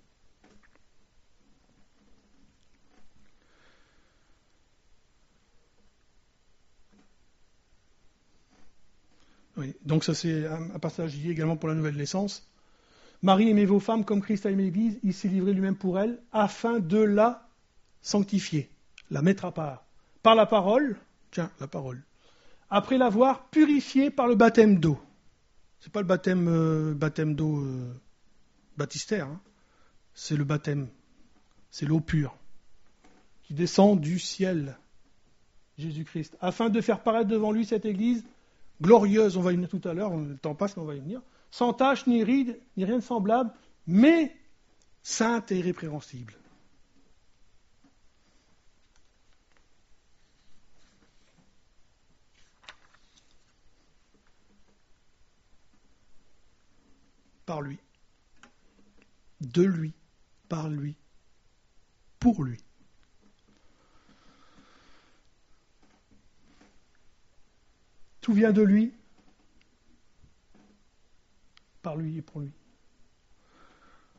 Oui, donc ça c'est un passage lié également pour la nouvelle naissance. Marie, aimez vos femmes comme Christ a aimé l'Église, il s'est livré lui-même pour elle, afin de la sanctifier, la mettre à part. Par la parole, la parole, après l'avoir purifiée par le baptême d'eau. C'est pas le baptême d'eau baptistère, hein. C'est le baptême, c'est l'eau pure, qui descend du ciel, Jésus-Christ, afin de faire paraître devant lui cette Église glorieuse, on va y venir tout à l'heure, le temps passe mais on va y venir, sans tache, ni ride, ni rien de semblable, mais sainte et irrépréhensible. Par lui, de lui, par lui, pour lui. Tout vient de lui, par lui et pour lui.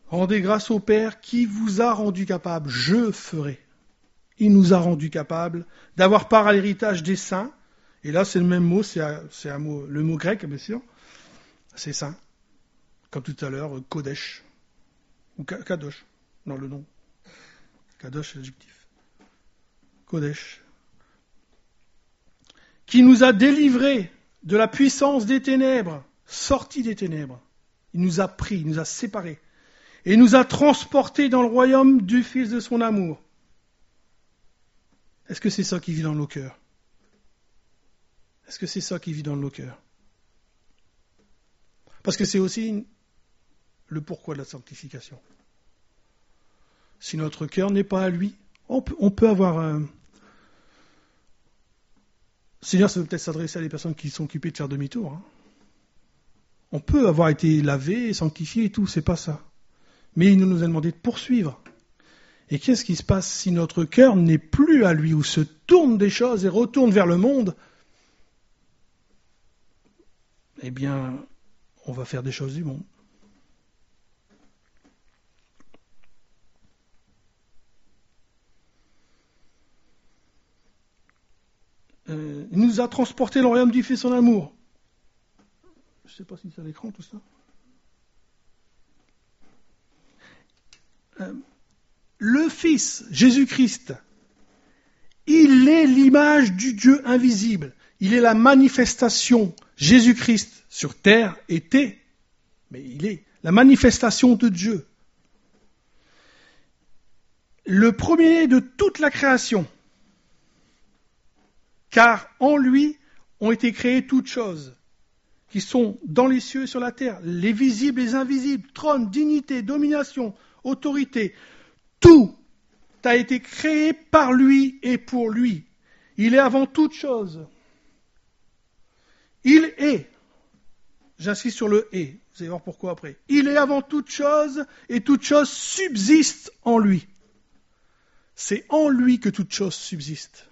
Rendez grâce au Père qui vous a rendu capable. Je ferai. Il nous a rendu capable d'avoir part à l'héritage des saints. Et là, c'est le même mot, c'est un mot, le mot grec, bien sûr. C'est saint. Comme tout à l'heure, Kodesh. Ou Kadosh. Non, le nom. Kadosh, c'est l'adjectif. Kodesh. Qui nous a délivrés de la puissance des ténèbres, sortis des ténèbres. Il nous a pris, il nous a séparés. Et nous a transportés dans le royaume du Fils de son amour. Est-ce que c'est ça qui vit dans nos cœurs? Est-ce que c'est ça qui vit dans nos cœurs? Parce que c'est aussi le pourquoi de la sanctification. Si notre cœur n'est pas à lui, on peut avoir un... Seigneur, ça peut peut-être s'adresser à des personnes qui sont occupées de faire demi-tour. Hein. On peut avoir été lavé, sanctifié et tout, c'est pas ça. Mais il nous a demandé de poursuivre. Et qu'est-ce qui se passe si notre cœur n'est plus à lui, ou se tourne des choses et retourne vers le monde? Eh bien, on va faire des choses du monde. Il nous a transportés dans le royaume du Fils de son amour. Je ne sais pas si c'est à l'écran tout ça. Le Fils, Jésus-Christ, il est l'image du Dieu invisible. Il est la manifestation. Jésus-Christ sur terre était, mais il est la manifestation de Dieu. Le premier de toute la création. Car en lui ont été créées toutes choses qui sont dans les cieux et sur la terre, les visibles, les invisibles, trône, dignité, domination, autorité. Tout a été créé par lui et pour lui. Il est avant toute chose. Il est. J'insiste sur le « est ». Vous allez voir pourquoi après. Il est avant toute chose et toute chose subsiste en lui. C'est en lui que toute chose subsiste.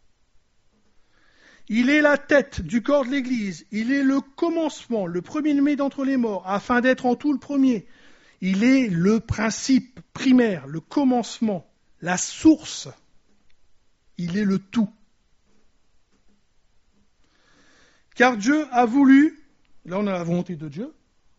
Il est la tête du corps de l'Église. Il est le commencement, le premier-né d'entre les morts, afin d'être en tout le premier. Il est le principe primaire, le commencement, la source. Il est le tout. Car Dieu a voulu, là on a la volonté de Dieu,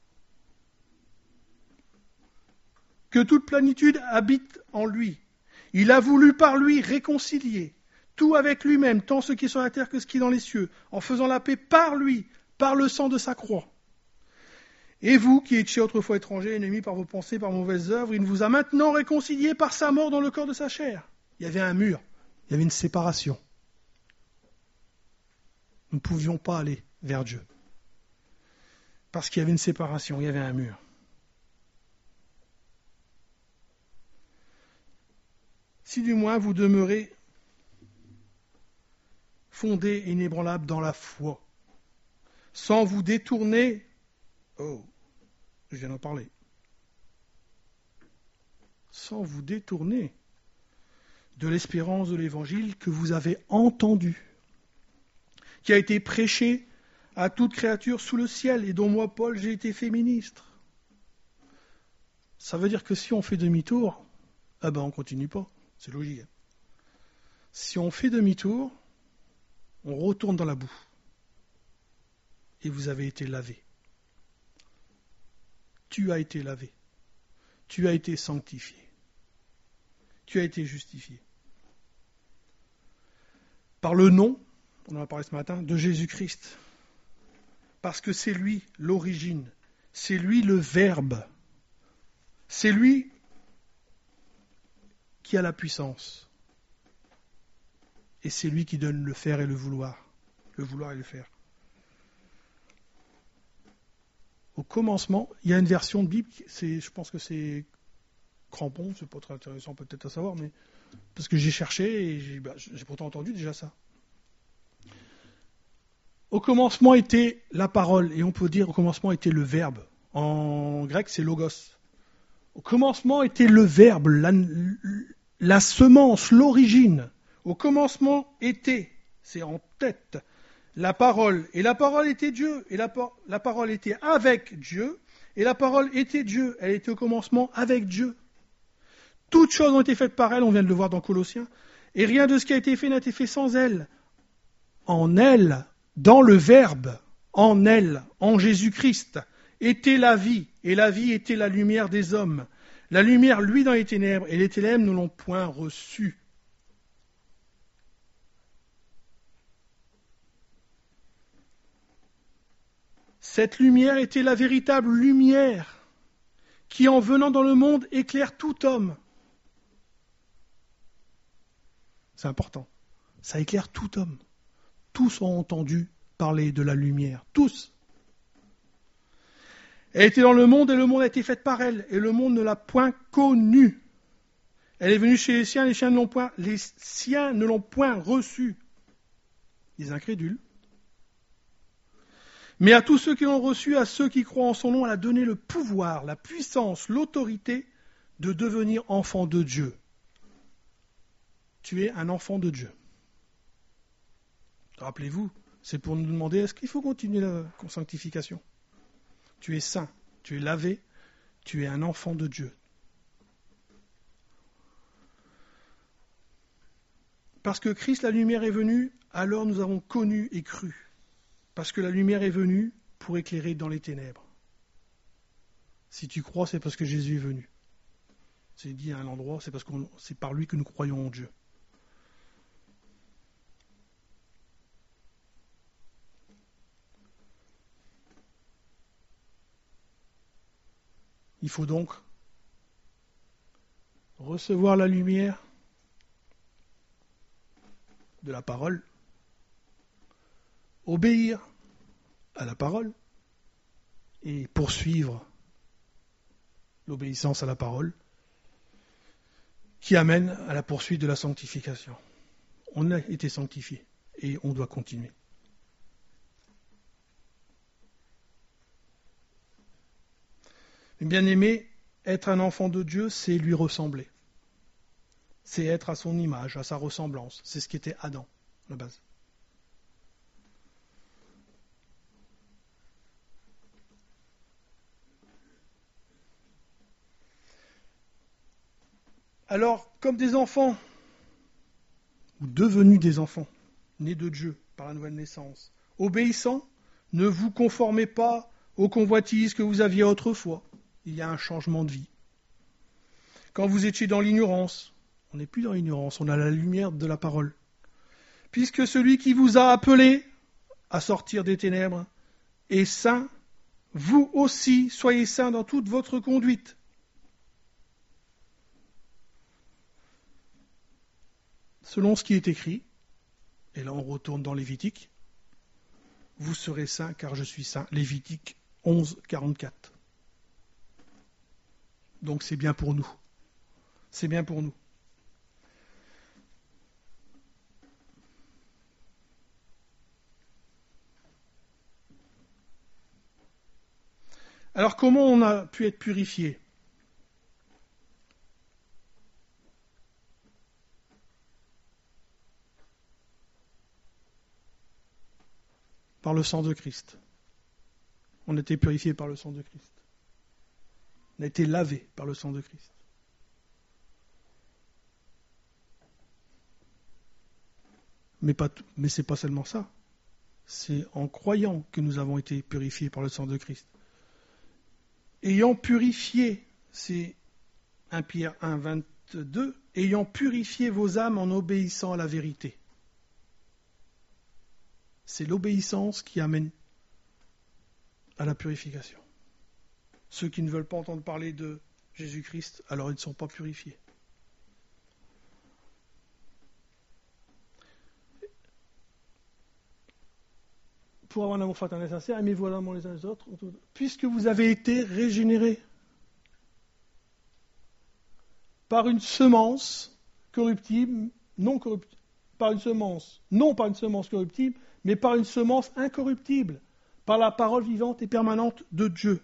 que toute plénitude habite en lui. Il a voulu par lui réconcilier tout avec lui-même, tant ce qui est sur la terre que ce qui est dans les cieux, en faisant la paix par lui, par le sang de sa croix. Et vous, qui étiez autrefois étrangers, ennemis par vos pensées, par mauvaises œuvres, il vous a maintenant réconciliés par sa mort dans le corps de sa chair. Il y avait un mur, il y avait une séparation. Nous ne pouvions pas aller vers Dieu. Parce qu'il y avait une séparation, il y avait un mur. Si du moins vous demeurez fondés et inébranlables dans la foi, sans vous détourner, je viens d'en parler, sans vous détourner de l'espérance de l'évangile que vous avez entendu, qui a été prêché à toute créature sous le ciel, et dont moi, Paul, j'ai été fait ministre. Ça veut dire que si on fait demi-tour, on continue pas, c'est logique. Si on fait demi-tour, on retourne dans la boue. Et vous avez été lavé. Tu as été lavé. Tu as été sanctifié. Tu as été justifié. Par le nom, on en a parlé ce matin, de Jésus-Christ. Parce que c'est lui l'origine. C'est lui le Verbe. C'est lui qui a la puissance. Et c'est lui qui donne le faire et le vouloir. Le vouloir et le faire. Au commencement, il y a une version de Bible, je pense que c'est Crampon, c'est pas très intéressant peut-être à savoir, mais parce que j'ai cherché et j'ai pourtant entendu déjà ça. Au commencement était la parole, et on peut dire au commencement était le verbe. En grec, c'est logos. Au commencement était le verbe, la semence, l'origine. Au commencement était, c'est en tête, la parole. Et la parole était Dieu. Et la parole était avec Dieu. Et la parole était Dieu, elle était au commencement avec Dieu. Toutes choses ont été faites par elle, on vient de le voir dans Colossiens, et rien de ce qui a été fait n'a été fait sans elle. En elle, dans le Verbe, en elle, en Jésus-Christ, était la vie, et la vie était la lumière des hommes. La lumière, lui, dans les ténèbres, et les ténèbres ne l'ont point reçue. Cette lumière était la véritable lumière qui, en venant dans le monde, éclaire tout homme. C'est important. Ça éclaire tout homme. Tous ont entendu parler de la lumière. Tous. Elle était dans le monde et le monde a été fait par elle. Et le monde ne l'a point connue. Elle est venue chez les siens ne l'ont point reçue. Les incrédules. Mais à tous ceux qui l'ont reçu, à ceux qui croient en son nom, elle a donné le pouvoir, la puissance, l'autorité de devenir enfant de Dieu. Tu es un enfant de Dieu. Rappelez-vous, c'est pour nous demander, est-ce qu'il faut continuer la sanctification ? Tu es saint, tu es lavé, tu es un enfant de Dieu. Parce que Christ, la lumière, est venue, alors nous avons connu et cru. Parce que la lumière est venue pour éclairer dans les ténèbres. Si tu crois, c'est parce que Jésus est venu. C'est dit à un endroit, c'est parce que c'est par lui que nous croyons en Dieu. Il faut donc recevoir la lumière de la parole, obéir à la parole et poursuivre l'obéissance à la parole qui amène à la poursuite de la sanctification. On a été sanctifié et on doit continuer. Bien-aimé, être un enfant de Dieu, c'est lui ressembler. C'est être à son image, à sa ressemblance. C'est ce qu'était Adam, à la base. Alors, comme des enfants, ou devenus des enfants, nés de Dieu par la nouvelle naissance, obéissants, ne vous conformez pas aux convoitises que vous aviez autrefois. Il y a un changement de vie. Quand vous étiez dans l'ignorance, on n'est plus dans l'ignorance, on a la lumière de la parole. Puisque celui qui vous a appelé à sortir des ténèbres est saint, vous aussi soyez saints dans toute votre conduite. Selon ce qui est écrit, et là on retourne dans Lévitique, vous serez saints car je suis saint. Lévitique 11, 44. Donc c'est bien pour nous. C'est bien pour nous. Alors comment on a pu être purifié ? Par le sang de Christ. On a été purifié par le sang de Christ. On a été lavé par le sang de Christ. Mais c'est pas seulement ça. C'est en croyant que nous avons été purifiés par le sang de Christ. Ayant purifié, c'est 1 Pierre 1, 22, ayant purifié vos âmes en obéissant à la vérité. C'est l'obéissance qui amène à la purification. Ceux qui ne veulent pas entendre parler de Jésus-Christ, alors ils ne sont pas purifiés. Pour avoir un amour fraternel sincère, aimez-vous l'un les uns les autres, puisque vous avez été régénérés par une semence corruptible, non corruptible, non par une semence corruptible, mais par une semence incorruptible, par la parole vivante et permanente de Dieu.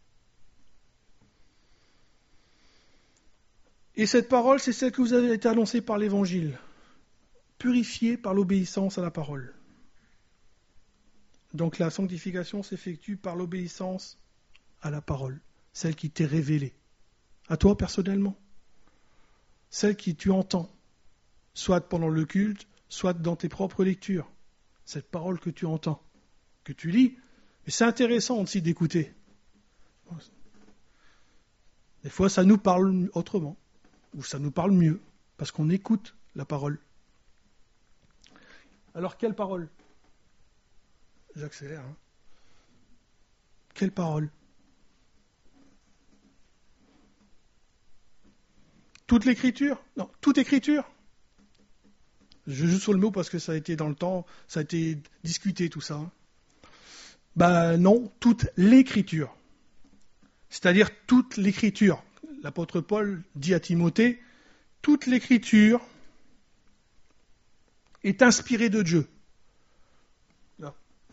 Et cette parole, c'est celle que vous avez été annoncée par l'Évangile, purifiée par l'obéissance à la parole. Donc la sanctification s'effectue par l'obéissance à la parole. celle qui t'est révélée, à toi personnellement, celle que tu entends, soit pendant le culte, soit dans tes propres lectures, cette parole que tu entends, que tu lis. Mais c'est intéressant aussi d'écouter. Des fois, ça nous parle autrement, ou ça nous parle mieux, parce qu'on écoute la parole. Alors, quelle parole ? J'accélère. Quelle parole ? Toute l'écriture ? Non, toute écriture. Je joue sur le mot parce que ça a été dans le temps, ça a été discuté tout ça. Ben non, toute l'écriture. C'est-à-dire toute l'écriture. L'apôtre Paul dit à Timothée, toute l'écriture est inspirée de Dieu. Là.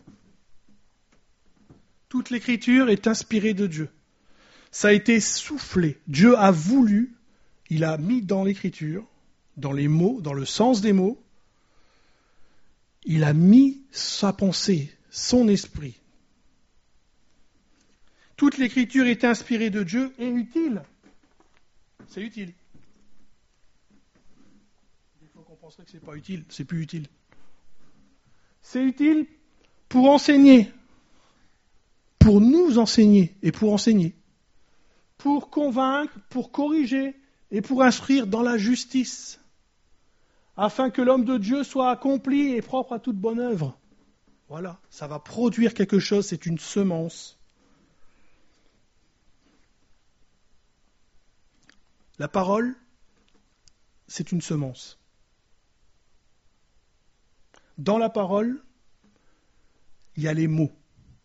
Toute l'écriture est inspirée de Dieu. Ça a été soufflé. Dieu a voulu, il a mis dans l'écriture, dans les mots, dans le sens des mots, il a mis sa pensée, son esprit. Toute l'écriture est inspirée de Dieu et utile. C'est utile. Des fois qu'on penserait que c'est pas utile, c'est plus utile. C'est utile pour enseigner, pour nous enseigner et pour enseigner, pour convaincre, pour corriger et pour instruire dans la justice, afin que l'homme de Dieu soit accompli et propre à toute bonne œuvre. Voilà, ça va produire quelque chose, c'est une semence. La parole, c'est une semence. Dans la parole, il y a les mots.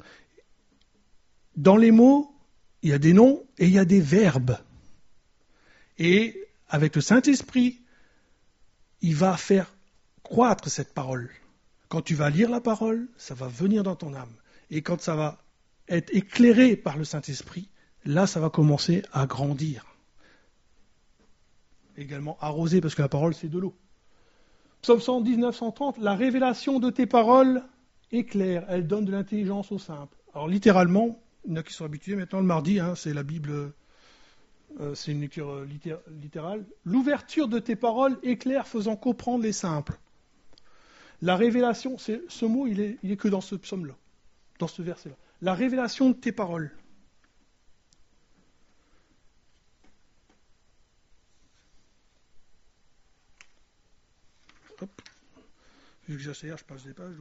Dans les mots, il y a des noms et il y a des verbes. Et avec le Saint-Esprit, il va faire croître cette parole. Quand tu vas lire la parole, ça va venir dans ton âme. Et quand ça va être éclairé par le Saint-Esprit, là, ça va commencer à grandir. Également arrosé, parce que la parole, c'est de l'eau. Psaume 119, 130, la révélation de tes paroles est claire, elle donne de l'intelligence au simple. Alors littéralement, il y en a qui sont habitués maintenant le mardi, c'est la Bible, c'est une lecture littérale. L'ouverture de tes paroles est claire, faisant comprendre les simples. La révélation, ce mot, il est que dans ce psaume-là, dans ce verset-là. La révélation de tes paroles. Hop. Vu que j'accélère, je passe des pages.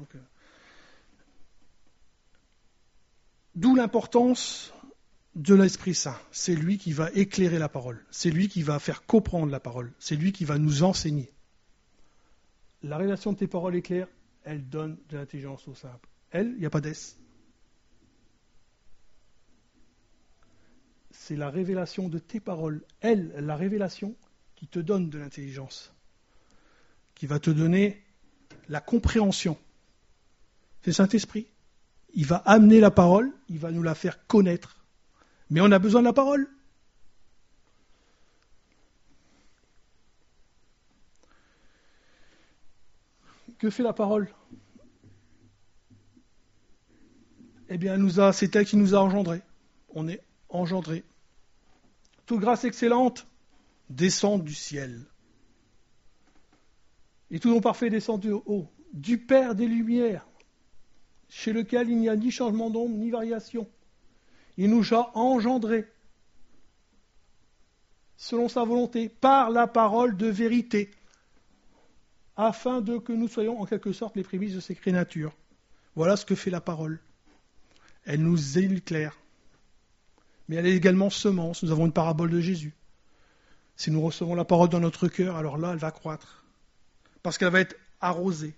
D'où l'importance de l'Esprit Saint. C'est lui qui va éclairer la parole. C'est lui qui va faire comprendre la parole. C'est lui qui va nous enseigner. La révélation de tes paroles est claire, elle donne de l'intelligence au simple. Elle, il n'y a pas d'S. C'est la révélation de tes paroles. Elle, la révélation qui te donne de l'intelligence. Qui va te donner la compréhension. C'est le Saint-Esprit. Il va amener la parole, il va nous la faire connaître. Mais on a besoin de la parole. Que fait la parole ? Eh bien, c'est elle qui nous a engendrés. On est engendrés. Toute grâce excellente descend du ciel. Et tout don parfait descend du haut, du Père des Lumières, chez lequel il n'y a ni changement d'ombre, ni variation. Il nous a engendrés, selon sa volonté, par la parole de vérité, afin que nous soyons en quelque sorte les prémices de ses créatures. Voilà ce que fait la parole. Elle nous éclaire. Mais elle est également semence. Nous avons une parabole de Jésus. Si nous recevons la parole dans notre cœur, alors là, elle va croître. Parce qu'elle va être arrosée.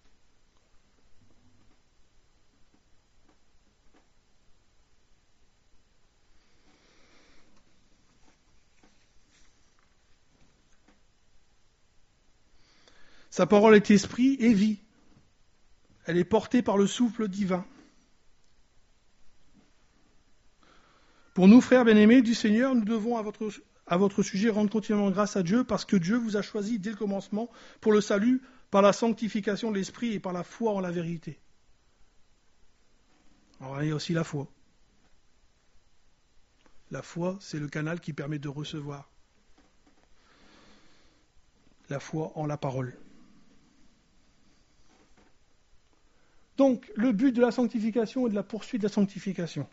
Sa parole est esprit et vie. Elle est portée par le souffle divin. Pour nous, frères bien-aimés du Seigneur, nous devons à votre sujet rendre continuellement grâce à Dieu parce que Dieu vous a choisi dès le commencement pour le salut, par la sanctification de l'esprit et par la foi en la vérité. Alors il y a aussi la foi. La foi, c'est le canal qui permet de recevoir. La foi en la parole. Donc, le but de la sanctification et de la poursuite de la sanctification.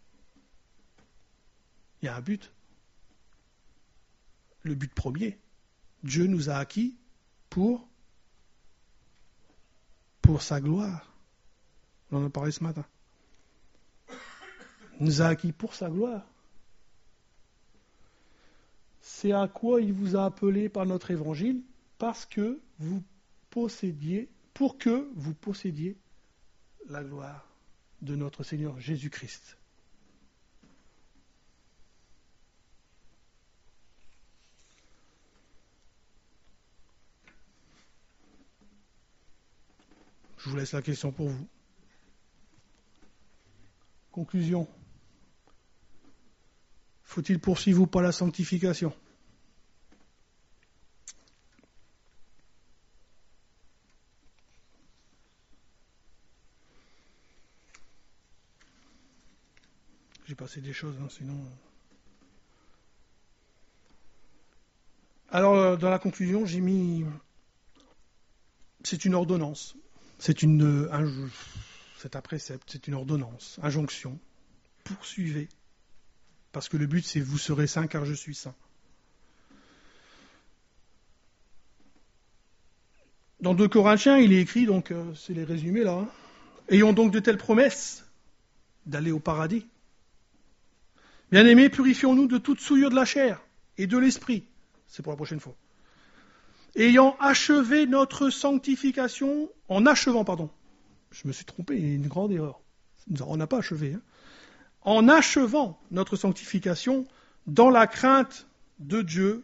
Il y a un but. Le but premier. Dieu nous a acquis pour sa gloire. On en a parlé ce matin. Il nous a acquis pour sa gloire. C'est à quoi il vous a appelé par notre évangile, pour que vous possédiez la gloire de notre Seigneur Jésus-Christ. Je vous laisse la question pour vous. Conclusion. Faut-il poursuivre ou pas la sanctification ? J'ai passé des choses, sinon... Alors, dans la conclusion, j'ai mis... C'est une ordonnance. C'est un précepte, c'est une ordonnance, injonction. Poursuivez. Parce que le but, c'est vous serez saints car je suis saint. Dans 2 Corinthiens, il est écrit, donc c'est les résumés là. Ayons donc de telles promesses d'aller au paradis. Bien-aimés, purifions-nous de toute souillure de la chair et de l'esprit. C'est pour la prochaine fois. Ayant achevé notre sanctification, je me suis trompé, il y a une grande erreur. On n'a pas achevé. En achevant notre sanctification dans la crainte de Dieu,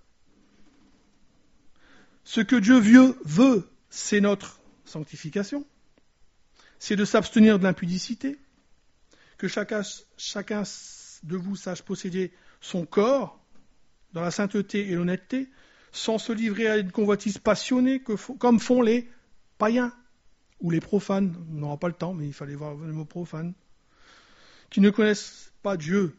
ce que Dieu veut, c'est notre sanctification, c'est de s'abstenir de l'impudicité, que chacun de vous sache posséder son corps dans la sainteté et l'honnêteté, sans se livrer à une convoitise passionnée comme font les païens ou les profanes. On n'aura pas le temps, mais il fallait voir le mot profane. Qui ne connaissent pas Dieu.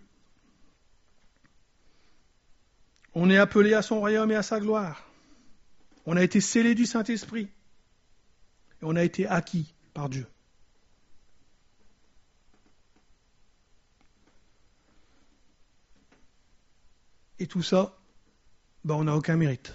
On est appelé à son royaume et à sa gloire. On a été scellé du Saint-Esprit. Et on a été acquis par Dieu. Et tout ça, on n'a aucun mérite.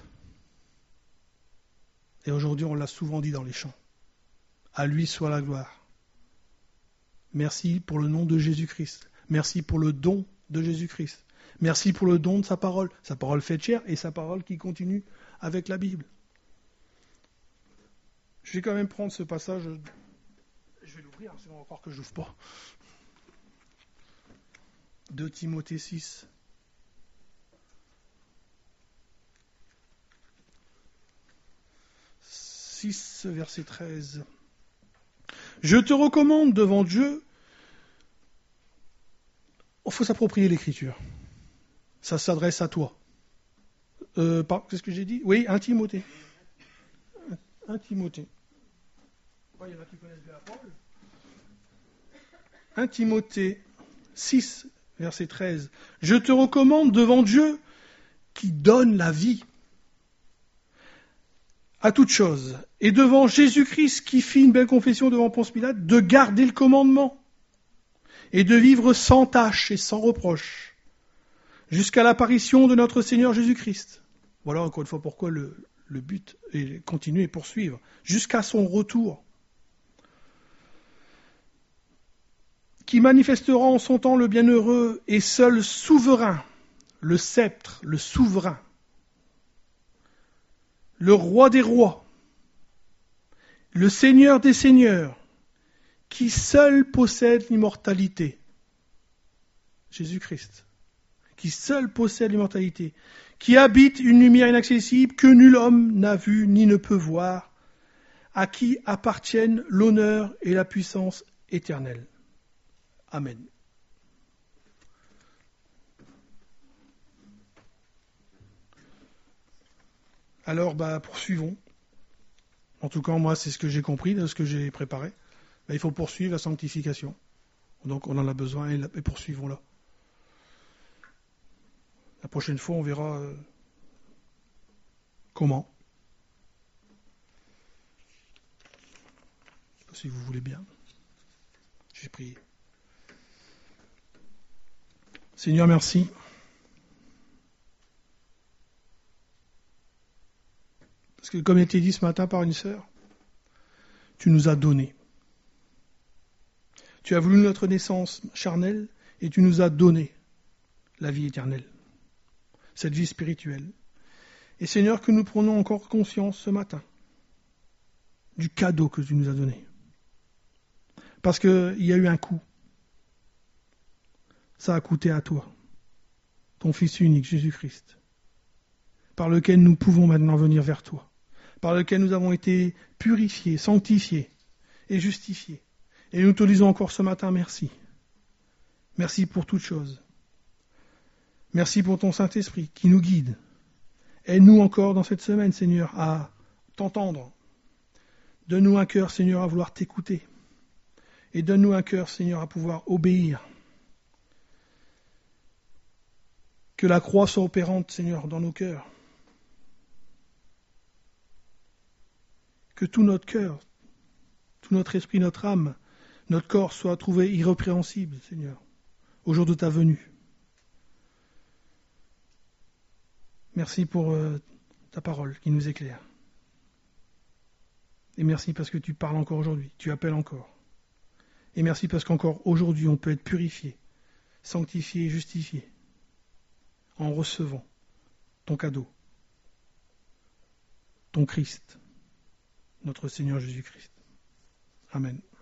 Et aujourd'hui, on l'a souvent dit dans les chants. À lui soit la gloire. Merci pour le nom de Jésus-Christ. Merci pour le don de Jésus-Christ. Merci pour le don de sa parole faite chair et sa parole qui continue avec la Bible. Je vais quand même prendre ce passage. Je vais l'ouvrir, sinon on va croire que je l'ouvre pas. 2 Timothée 6. Verset 13. Je te recommande devant Dieu, il faut s'approprier l'écriture. Ça s'adresse à toi. Qu'est-ce que j'ai dit ? Oui, 1 Timothée. 1 Timothée. Il y en a qui connaissent bien la parole. 1 Timothée 6, verset 13. Je te recommande devant Dieu qui donne la vie à toute chose, et devant Jésus-Christ qui fit une belle confession devant Ponce Pilate, de garder le commandement, et de vivre sans tache et sans reproche, jusqu'à l'apparition de notre Seigneur Jésus-Christ. Voilà encore une fois pourquoi le but est continuer et poursuivre, jusqu'à son retour, qui manifestera en son temps le bienheureux et seul souverain, le sceptre, le souverain, le roi des rois, le Seigneur des seigneurs, qui seul possède l'immortalité. Jésus-Christ, qui seul possède l'immortalité, qui habite une lumière inaccessible que nul homme n'a vue ni ne peut voir, à qui appartiennent l'honneur et la puissance éternelle. Amen. Alors, poursuivons. En tout cas, moi, c'est ce que j'ai compris, de ce que j'ai préparé. Il faut poursuivre la sanctification. Donc, on en a besoin et poursuivons-la. La prochaine fois, on verra comment. Si vous voulez bien. Je vais prier. Seigneur, merci. Parce que comme il a été dit ce matin par une sœur, tu nous as donné. Tu as voulu notre naissance charnelle et tu nous as donné la vie éternelle, cette vie spirituelle. Et Seigneur, que nous prenons encore conscience ce matin du cadeau que tu nous as donné. Parce qu'il y a eu un coût. Ça a coûté à toi, ton Fils unique, Jésus-Christ, par lequel nous pouvons maintenant venir vers toi, par lequel nous avons été purifiés, sanctifiés et justifiés. Et nous te disons encore ce matin merci. Merci pour toutes choses. Merci pour ton Saint-Esprit qui nous guide. Aide-nous encore dans cette semaine, Seigneur, à t'entendre. Donne-nous un cœur, Seigneur, à vouloir t'écouter. Et donne-nous un cœur, Seigneur, à pouvoir obéir. Que la croix soit opérante, Seigneur, dans nos cœurs. Que tout notre cœur, tout notre esprit, notre âme, notre corps soit trouvé irrépréhensible, Seigneur, au jour de ta venue. Merci pour ta parole qui nous éclaire. Et merci parce que tu parles encore aujourd'hui, tu appelles encore. Et merci parce qu'encore aujourd'hui, on peut être purifié, sanctifié et justifié en recevant ton cadeau, ton Christ, notre Seigneur Jésus-Christ. Amen.